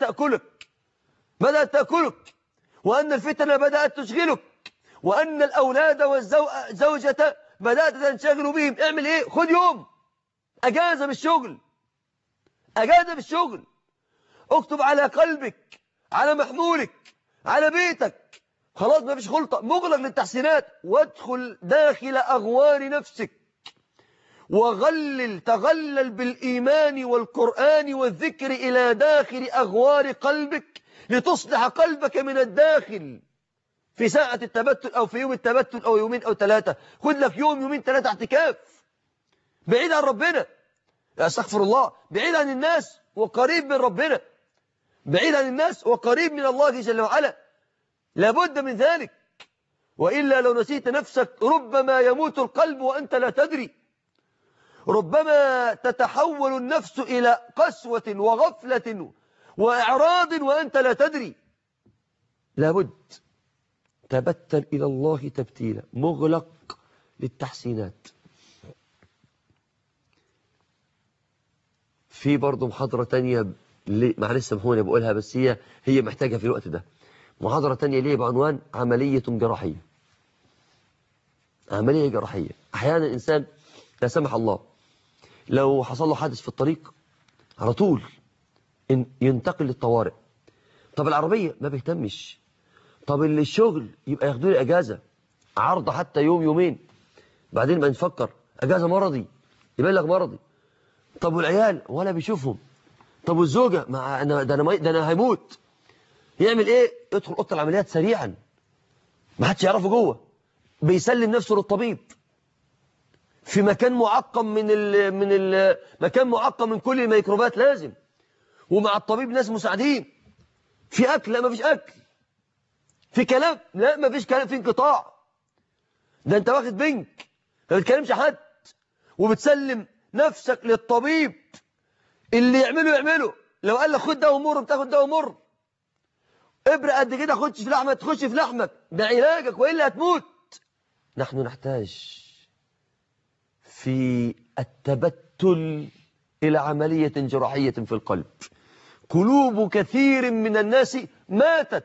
تأكلك، وأن الفتنة بدأت تشغلك، وأن الأولاد والزوجة بدأت تنشغل بهم، اعمل ايه؟ خد يوم أجازة بالشغل، أجازة بالشغل. اكتب على قلبك، على محمولك، على بيتك، خلاص ما فيش خلطة، مغلق للتحسينات. وادخل داخل أغوار نفسك تغلل بالإيمان والقرآن والذكر إلى داخل أغوار قلبك لتصلح قلبك من الداخل. في ساعة التبتل أو في يوم التبتل أو يومين أو ثلاثة، خد لك يوم يومين ثلاثة اعتكاف بعيد عن ربنا، استغفر الله، بعيد عن الناس وقريب من ربنا، بعيد عن الناس وقريب من الله جل وعلا. لابد من ذلك، وإلا لو نسيت نفسك ربما يموت القلب وأنت لا تدري، ربما تتحول النفس إلى قسوة وغفلة وإعراض وأنت لا تدري. لابد تبتل إلى الله تبتيلا، مغلق للتحسينات. في برضه محاضرة تانية معلش سامحوني بقولها، بس هي محتاجة في الوقت ده. محاضرة تانية ليه بعنوان عملية جراحية. عملية جراحية. أحيانا الإنسان لا سمح الله لو حصل له حادث في الطريق على طول ينتقل للطوارئ. طب العربية ما بيهتمش. طب الشغل يبقى ياخدوا لي أجازة عرض حتى يوم يومين، بعدين ما نفكر أجازة مرضي يبلغ مرضي. طب والعيال ولا بيشوفهم. طب والزوجة ده أنا هيموت. يعمل إيه؟ يدخل أوضة العمليات سريعا، ما حدش يعرفه جوه، بيسلم نفسه للطبيب في مكان معقم مكان معقم من كل الميكروبات لازم، ومع الطبيب ناس مساعدين. في أكل؟ لا ما فيش أكل. في كلام؟ لا ما فيش كلام، في انقطاع. ده أنت واخد بنك ما بتكلمش حد وبتسلم نفسك للطبيب اللي يعمله. لو قال لك خد دواء مر بتاخد دواء مر، ابرة قد كده خدش في لحمك، تخش في لحمك، ده علاجك وإلا هتموت. نحن نحتاج في التبتل إلى عملية جراحية في القلب. قلوب كثير من الناس ماتت،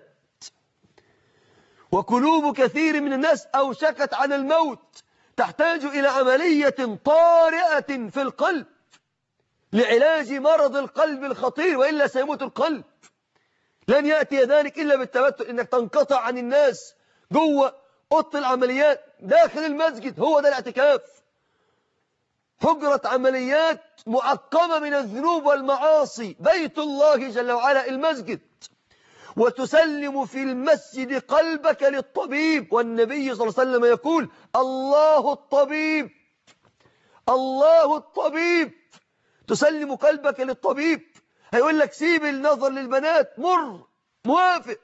وقلوب كثير من الناس أوشكت على الموت، تحتاج إلى عملية طارئة في القلب لعلاج مرض القلب الخطير، وإلا سيموت القلب. لن يأتي ذلك إلا بالتبتل، إنك تنقطع عن الناس جوه أوضة العمليات داخل المسجد. هو ده الاعتكاف، حجرة عمليات معقمة من الذنوب والمعاصي، بيت الله جل وعلا المسجد، وتسلم في المسجد قلبك للطبيب. والنبي صلى الله عليه وسلم يقول: الله الطبيب، الله الطبيب. تسلم قلبك للطبيب، هيقول لك سيب النظر للبنات، مر، موافق.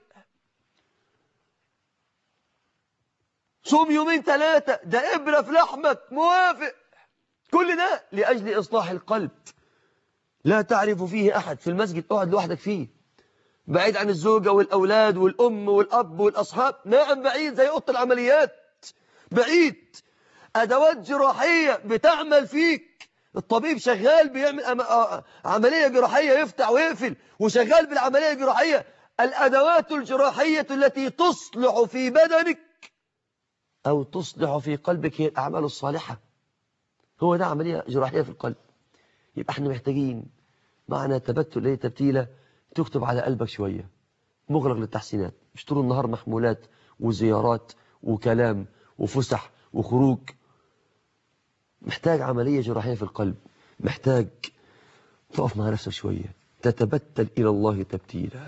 صوم يومين ثلاثة، ده إبرة في لحمك، موافق. كل ده لأجل إصلاح القلب. لا تعرف فيه أحد. في المسجد اقعد لوحدك فيه، بعيد عن الزوجة والأولاد والأم والأب والأصحاب. نعم بعيد، زي أوضة العمليات بعيد. أدوات جراحية بتعمل فيك، الطبيب شغال بيعمل عملية جراحية، يفتح ويقفل وشغال بالعملية الجراحية. الأدوات الجراحية التي تصلح في بدنك أو تصلح في قلبك هي الأعمال الصالحة. هو ده عملية جراحية في القلب. يبقى احنا محتاجين معنا تبتل، ايه تبتيلة تكتب على قلبك شوية، مغلق للتحسينات، مش طول النهار محمولات وزيارات وكلام وفسح وخروج. محتاج عملية جراحية في القلب، محتاج تقف مع نفسك شوية، تتبتل إلى الله تبتيلا.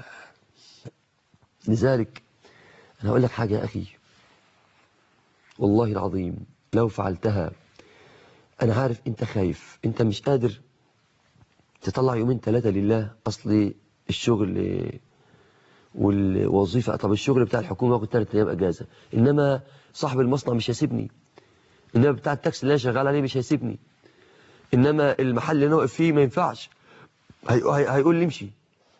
لذلك أنا أقول لك حاجة يا أخي، والله العظيم لو فعلتها، أنا عارف أنت خايف، أنت مش قادر تطلع يومين ثلاثة لله، أصل الشغل والوظيفة. طب الشغل بتاع الحكومة واخد 3 أيام أجازة، إنما صاحب المصنع مش هيسيبني، إنما بتاع التاكسي اللي أنا شغال عليه مش هيسيبني، إنما المحل اللي أنا واقف فيه ما ينفعش، هيقول لي امشي.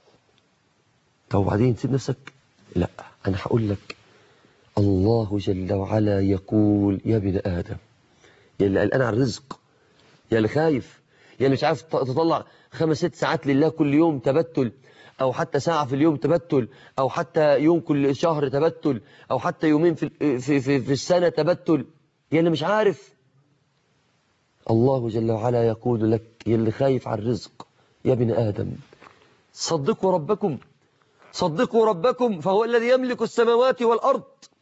طب وبعدين تسيب نفسك؟ لا، أنا هقول لك الله جل وعلا يقول: يا ابن آدم، يا اللي قلقان على الرزق، يا اللي خايف، يا اللي مش عارف تطلع 5-6 ساعات لله كل يوم تبتل، أو حتى ساعة في اليوم تبتل، أو حتى يوم كل شهر تبتل، أو حتى يومين في السنة تبتل، يا اللي مش عارف. الله جل وعلا يقول لك: يا اللي خايف على الرزق، يا ابن آدم، صدقوا ربكم، صدقوا ربكم فهو الذي يملك السماوات والأرض.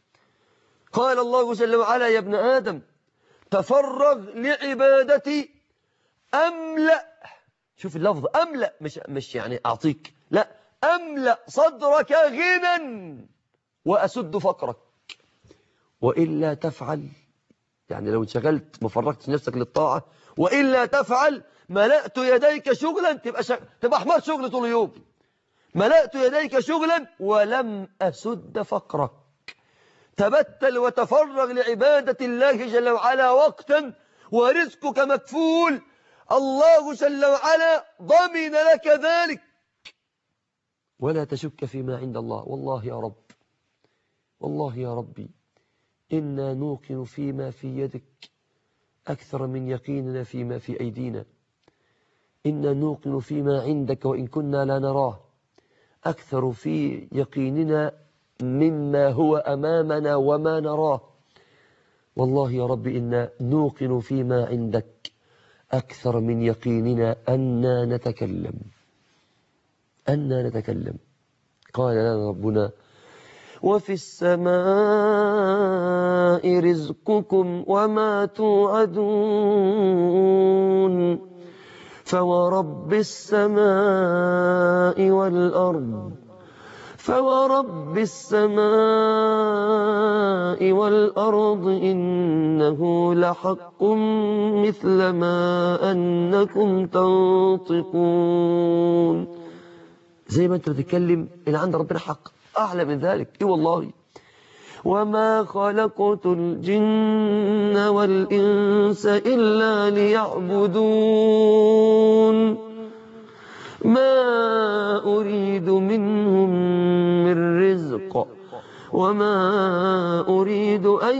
قال الله جل وعلا: يا ابن آدم تفرغ لعبادتي أملأ. شوف اللفظ أملأ، مش يعني أعطيك، لا، أملأ صدرك غنى وأسد فقرك، وإلا تفعل، يعني لو انشغلت ما فرغتش نفسك للطاعة، وإلا تفعل ملأت يديك شغلا، تبقى حمار شغل طول اليوم. ملأت يديك شغلا ولم أسد فقرك. تبتل وتفرغ لعبادة الله جل وعلا وقتا، ورزقك مكفول. الله جل وعلا ضمن لك ذلك. ولا تشك فيما عند الله. والله يا رب، والله يا ربي، إنا نوقن فيما في يدك أكثر من يقيننا فيما في أيدينا. إنا نوقن فيما عندك وإن كنا لا نراه أكثر في يقيننا مما هو أمامنا وما نراه. والله يا رب إنا نوقن فيما عندك أكثر من يقيننا أننا نتكلم، أننا نتكلم. قال لنا ربنا: وفي السماء رزقكم وما توعدون فورب السماء والأرض، فورب السماء والأرض إنه لحق مثل ما أنكم تنطقون. زي ما أنت بتتكلم اللي عند ربنا حق، أعلى من ذلك. إيه والله. وما خلقت الجن والإنس إلا ليعبدون ما أريد منهم من رزق وما أريد أن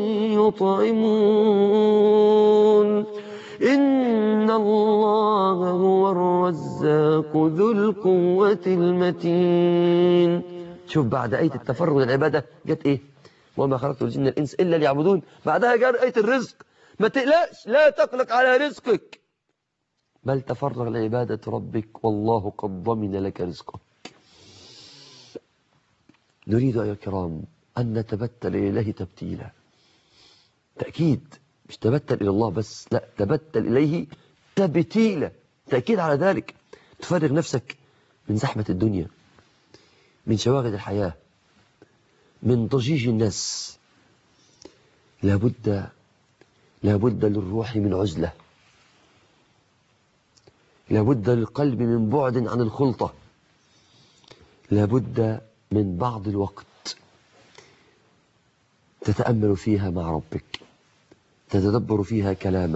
يطعمون إن الله هو الرزاق ذو القوة المتين. شوف بعد آية التفرغ للعبادة جت إيه؟ وما خلقت الجن والإنس إلا ليعبدون. بعدها جاء آية الرزق. ما تقلقش، لا تقلق على رزقك، بل تفرغ لعبادة ربك والله قد ضمن لك رزقك. نريد أيها الكرام أن نتبتل إليه تبتيلا. تأكيد، مش تبتل إلى الله بس، لا، تبتل إليه تبتيلا. تأكيد على ذلك. تفرغ نفسك من زحمة الدنيا، من شواغل الحياة، من ضجيج الناس. لابد للروح من عزلة، لابد للقلب من بعد عن الخلطة، لابد من بعض الوقت تتأمل فيها مع ربك، تتدبر فيها كلامه.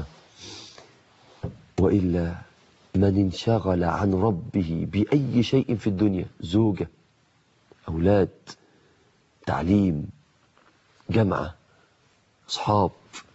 وإلا من انشغل عن ربه بأي شيء في الدنيا، زوجة، أولاد، تعليم، جامعة، أصحاب،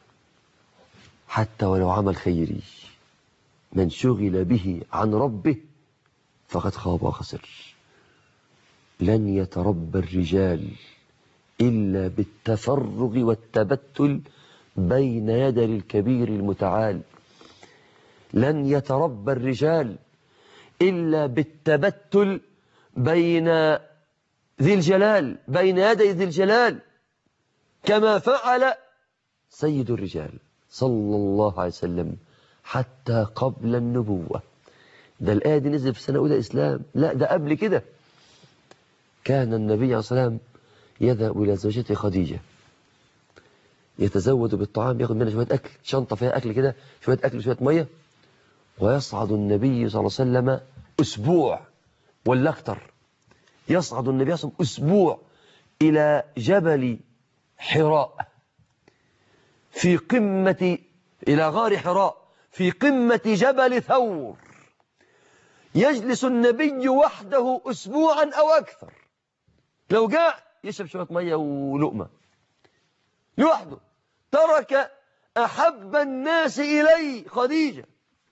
حتى ولو عمل خيري، من شغل به عن ربه فقد خاب وخسر. لن يتربى الرجال إلا بالتفرغ والتبتل بين يدي الكبير المتعال. لن يتربى الرجال إلا بالتبتل بين ذي الجلال، بين يدي ذي الجلال، كما فعل سيد الرجال صلى الله عليه وسلم حتى قبل النبوة. ده الآية دي نزل في سنة أولى إسلام، لا ده قبل كده. كان النبي عليه الصلاة والسلام يذهب إلى زوجته خديجة، يتزود بالطعام، ياخد منها شوية أكل، شنطة فيها أكل كده، شوية أكل وشوية مية، ويصعد النبي صلى الله عليه وسلم أسبوع ولا أكثر. يصعد النبي صلى الله عليه وسلم أسبوع إلى جبل حراء في قمة، إلى غار حراء في قمة جبل ثور. يجلس النبي وحده أسبوعا أو أكثر، لو جاء يشرب شوية مية ولقمة لوحده. ترك أحب الناس إلي خديجة،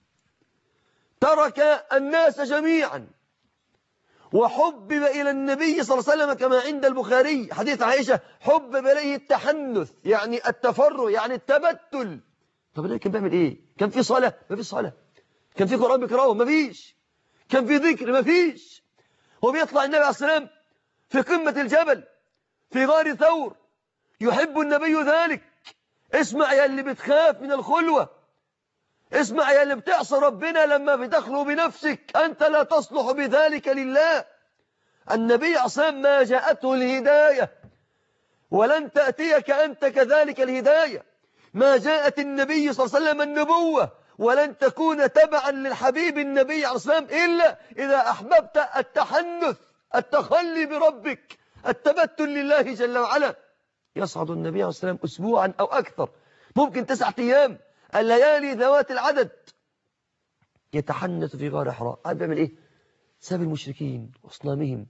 ترك الناس جميعا، وحبب إلى النبي صلى الله عليه وسلم كما عند البخاري حديث عائشة، حبب إليه التحنث، يعني التفرغ، يعني التبتل. طب ده كان بيعمل إيه؟ كان في صلاة؟ ما فيش صلاة. كان في قرآن بيقرأه؟ ما فيش. كان في ذكر؟ ما فيش. هو بيطلع النبي عليه الصلاة والسلام في قمة الجبل في غار ثور، يحب النبي ذلك. اسمع يا اللي بتخاف من الخلوة، اسمع يا اللي بتعصى ربنا لما بتخلو بنفسك، أنت لا تصلح بذلك لله. النبي عليه الصلاة والسلام ما جاءته الهداية، ولن تأتيك أنت كذلك الهداية. ما جاءت النبي صلى الله عليه وسلم النبوة، ولن تكون تبعا للحبيب النبي عليه الصلاة والسلام إلا إذا أحببت التحنث، التخلي بربك، التبتل لله جل وعلا. يصعد النبي عليه الصلاة والسلام أسبوعا أو أكثر، ممكن 9 أيام، الليالي ذوات العدد، يتحنث في غار حراء. قاعد بيعمل إيه؟ ساب المشركين وأصنامهم،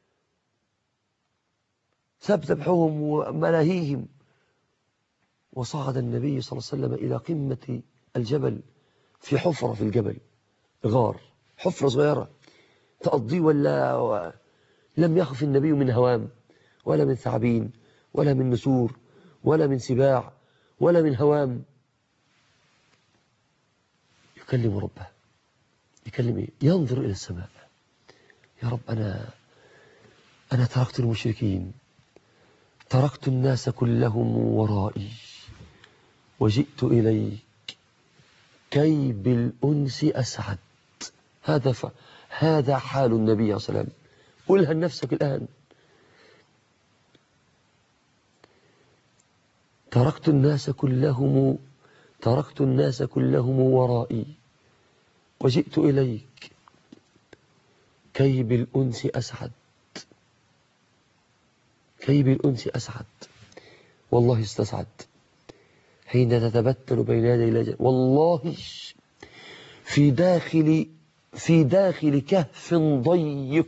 ساب ذبحهم وملاهيهم، وصعد النبي صلى الله عليه وسلم إلى قمة الجبل في حفرة في الجبل، غار، حفرة صغيرة تقضي، ولا لم يخف النبي من هوام، ولا من ثعابين، ولا من نسور، ولا من سباع، ولا من هوام. يكلم ربه. يكلم إيه؟ ينظر إلى السماء. يا رب أنا تركت المشركين، تركت الناس كلهم ورائي، وجئت إليك كي بالأنس أسعد. هذا حال النبي عليه الصلاة والسلام. قلها لنفسك الآن. تركت الناس كلهم ورائي، وجئت إليك كي بالأنس أسعد، كي بالأنس أسعد. والله استسعد حين تتبتل بين يدي الله والله في داخل كهف ضيق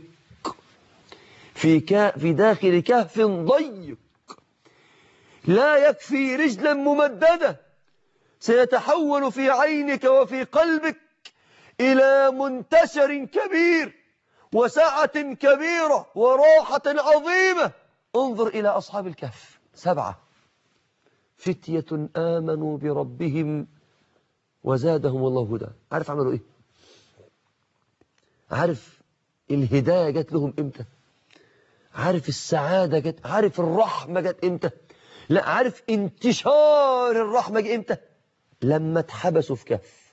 في داخل كهف ضيق لا يكفي رجلا ممددة سيتحول في عينك وفي قلبك إلى منتشر كبير وسعة كبيرة وراحة عظيمة. انظر إلى أصحاب الكهف 7 فتية آمنوا بربهم وزادهم الله هدى. عارف عملوا إيه؟ عارف الهداية جت لهم إمتى؟ عارف السعادة جت، عارف الرحمة جت إمتى؟ لا، عارف انتشار الرحمة جت إمتى؟ لما اتحبسوا في كهف.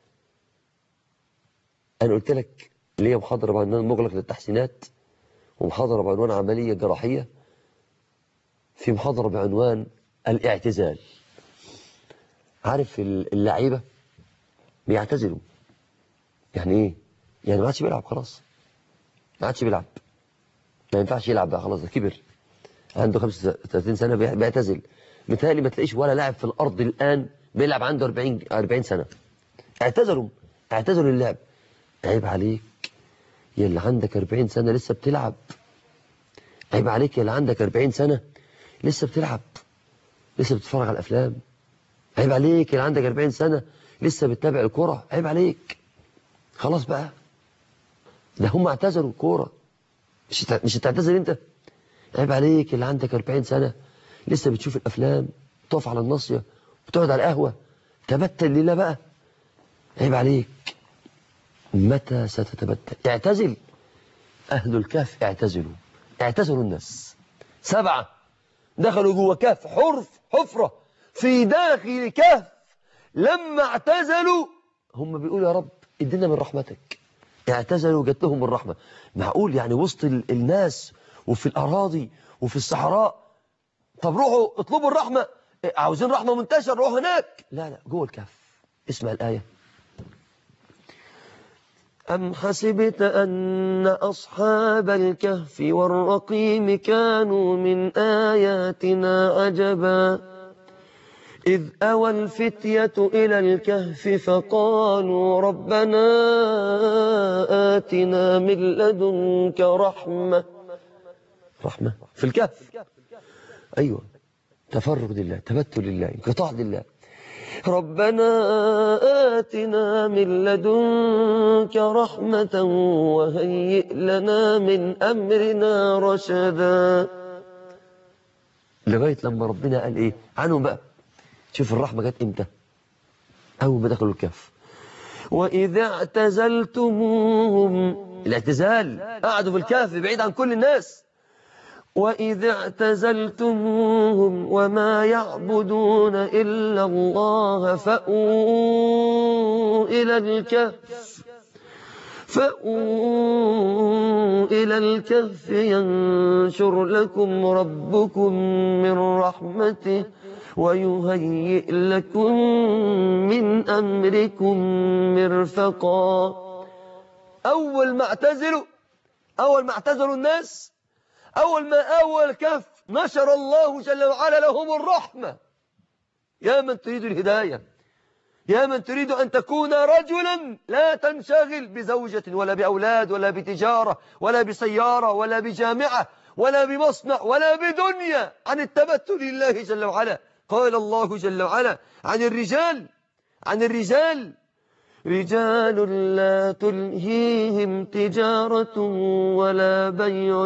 أنا قلت لك ليه محاضرة بعنوان مغلق للتحسينات، ومحاضرة بعنوان عملية جراحية، في محاضرة بعنوان الاعتزال. عارف اللعيبة بيعتزلوا يعني ايه؟ يعني ما عادش بيلعب خلاص، ما عادش بيلعب، ما ينفعش يلعب بقى خلاص، ده كبر عنده 35 سنة بيعتزل. متهيألي ما تلاقيش ولا لاعب في الأرض الآن بيلعب عنده 40 سنة. اعتزلوا اللعب. عيب عليك يا اللي عندك 40 سنة لسه بتلعب، عيب عليك يا اللي عندك 40 سنة لسه بتلعب، لسه بتتفرج على الأفلام، عيب عليك يا اللي عندك 40 سنة لسه بتتابع الكرة، عيب عليك خلاص بقى. ده هم اعتزلوا الكورة، مش هتعتزل انت. عيب عليك اللي عندك 40 سنة لسه بتشوف الأفلام، تقف على الناصية وتقعد على القهوة، تبتل لله بقى، عيب عليك. متى ستتبتل؟ اعتزل. أهل الكهف اعتزلوا الناس. 7 دخلوا جوه كهف، حفرة في داخل كهف. لما اعتزلوا هم بيقولوا يا رب ادينا من رحمتك. اعتزلوا جات لهم الرحمة. معقول يعني وسط الناس وفي الأراضي وفي الصحراء؟ طب روحوا اطلبوا الرحمة، عاوزين رحمة منتشرة روحوا هناك. لا جوه الكهف. اسمع الآية: أم حسبت أن أصحاب الكهف والرقيم كانوا من آياتنا عجبا إذ أوى الفتية إلى الكهف فقالوا ربنا آتنا من لدنك رحمة في الكهف. أيوة، تفرغ لله، تبتل لله، انقطاع لله. ربنا آتنا من لدنك رحمة وهيئ لنا من أمرنا رشدا. لغاية لما ربنا قال إيه عنهم بقى. شوف الرحمة جت إمتى؟ أول ما دخلوا الكهف. وإذا اعتزلتموهم، الاعتزال، قعدوا في الكهف بعيد عن كل الناس. وإذا اعتزلتموهم وما يعبدون إلا الله فأووا إلى الكهف ينشر لكم ربكم من رحمته ويهيئ لكم من أمركم مرفقا. أول ما اعتزلوا الناس، أول ما آوى الكهف نشر الله جل وعلا لهم الرحمة. يا من تريد الهداية، يا من تريد أن تكون رجلا لا تنشغل بزوجة ولا بأولاد ولا بتجارة ولا بسيارة ولا بجامعة ولا بمصنع ولا بدنيا، عن التبتل لله جل وعلا. قال الله جل وعلا عن الرجال رجال لا تلهيهم تجارة ولا بيع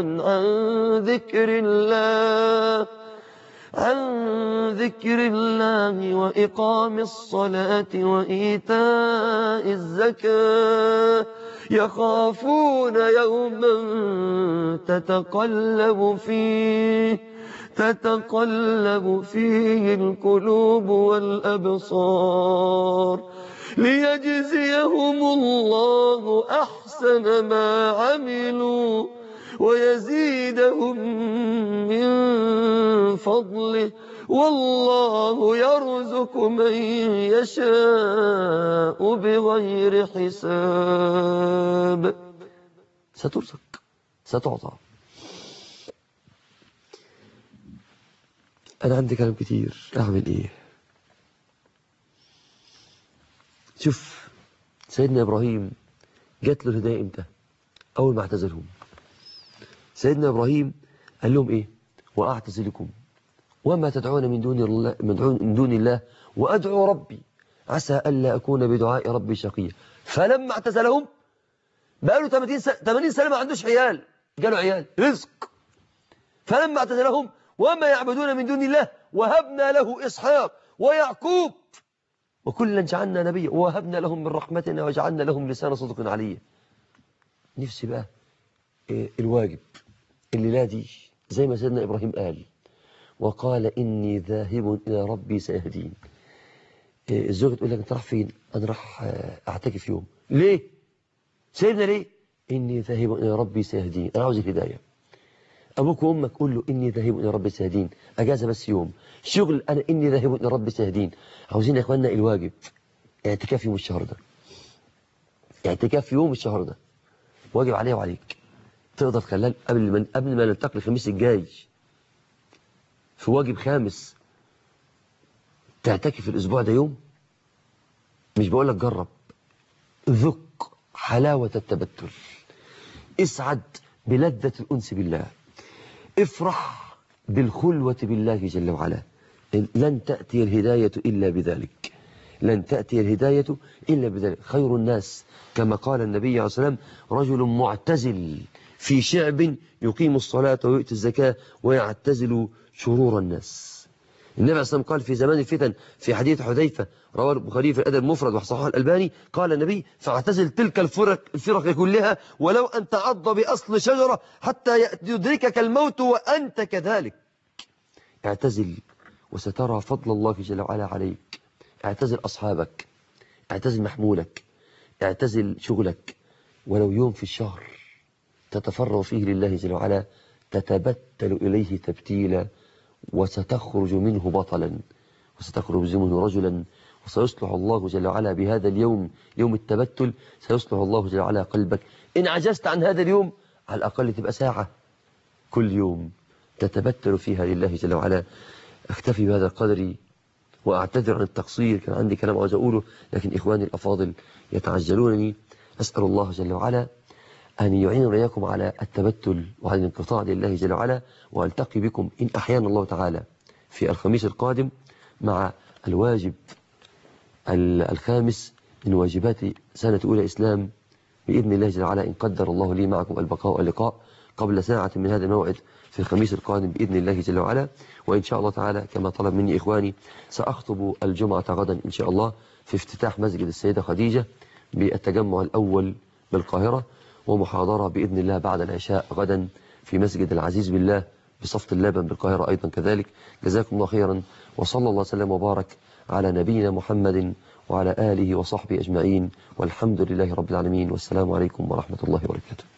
عن ذكر الله وإقام الصلاة وإيتاء الزكاة يخافون يوما تتقلب فيه القلوب والأبصار ليجزيهم الله أحسن ما عملوا ويزيدهم من فضله والله يرزق من يشاء بغير حساب. سترزق، ستعطى. أنا عندي كلام كتير، أعمل إيه؟ شوف سيدنا إبراهيم جات له الهداية إمتى؟ أول ما اعتزلهم. سيدنا إبراهيم قال لهم إيه؟ وأعتزلكم وما تدعون من دون الله وأدعو ربي عسى ألا أكون بدعاء ربي شقيا. فلما اعتزلهم بقى له 80 سنة ما عندوش عيال، جاله عيال رزق. فلما اعتزلهم وما يعبدون من دون الله وهبنا له إسحاق ويعقوب وكلا جعلنا نبيا ووهبنا لهم من رحمتنا وجعلنا لهم لسان صدق عليا. نفسي بقى الواجب الليلة دي زي ما سيدنا إبراهيم قال وقال إني ذاهب إلى ربي سيهدين. الزوجة تقول لك أنت راح فين؟ أنا راح أعتكف يوم. ليه؟ سيدنا ليه؟ إني ذاهب إلى ربي سيهدين، أنا عاوز الهداية. أبوك وأمك قول له إني ذاهب إلى ربي سيهدين، أجازة بس يوم. شغل أنا إني ذاهب إلى ربي سيهدين. عاوزين يا إخواننا الواجب اعتكاف يوم الشهر ده، اعتكاف يوم الشهر ده واجب عليه وعليك. تقدر خلال قبل ما نلتقي الخميس الجاي في واجب خامس تعتكف الأسبوع ده يوم. مش بقول لك جرب، ذق حلاوة التبتل، اسعد بلذة الأنس بالله، افرح بالخلوة بالله جل وعلا. لن تأتي الهداية إلا بذلك، لن تأتي الهداية إلا بذلك. خير الناس كما قال النبي عليه الصلاة والسلام رجل معتزل في شعب يقيم الصلاة ويؤتي الزكاة ويعتزل شرور الناس. النبي عليه الصلاة والسلام قال في زمان الفتن في حديث حذيفة رواه البخاري في الأدب المفرد وصححه الألباني، قال النبي فاعتزل تلك الفرق كلها ولو أن تعض بأصل شجرة حتى يدركك الموت وأنت كذلك. اعتزل وسترى فضل الله جل وعلا عليك. اعتزل أصحابك، اعتزل محمولك، اعتزل شغلك، ولو يوم في الشهر تتفرغ فيه لله جل وعلا تتبتل إليه تبتيلا وستخرج منه بطلا وستخرج منه رجلا وسيصلح الله جل وعلا بهذا اليوم يوم التبتل. سيصلح الله جل وعلا قلبك. إن عجزت عن هذا اليوم على الأقل تبقى ساعة كل يوم تتبتل فيها لله جل وعلا. اكتفي بهذا القدر وأعتذر عن التقصير، كان عندي كلام عاوز أقوله لكن إخواني الأفاضل يتعجلونني. أسأل الله جل وعلا أن يعين وإياكم على التبتل وعلى الانقطاع لله جل وعلا، وألتقي بكم إن أحيانا الله تعالى في الخميس القادم مع الواجب الخامس من واجبات سنة أولى إسلام بإذن الله جل وعلا، إن قدر الله لي معكم البقاء واللقاء قبل ساعة من هذا الموعد في الخميس القادم بإذن الله جل وعلا. وإن شاء الله تعالى كما طلب مني إخواني سأخطب الجمعة غدا إن شاء الله في افتتاح مسجد السيدة خديجة بالتجمع الأول بالقاهرة، ومحاضرة بإذن الله بعد العشاء غدا في مسجد العزيز بالله بصفت اللبن بالقاهرة أيضا كذلك. جزاكم الله خيرا، وصلى الله وسلم وبارك على نبينا محمد وعلى آله وصحبه أجمعين، والحمد لله رب العالمين، والسلام عليكم ورحمة الله وبركاته.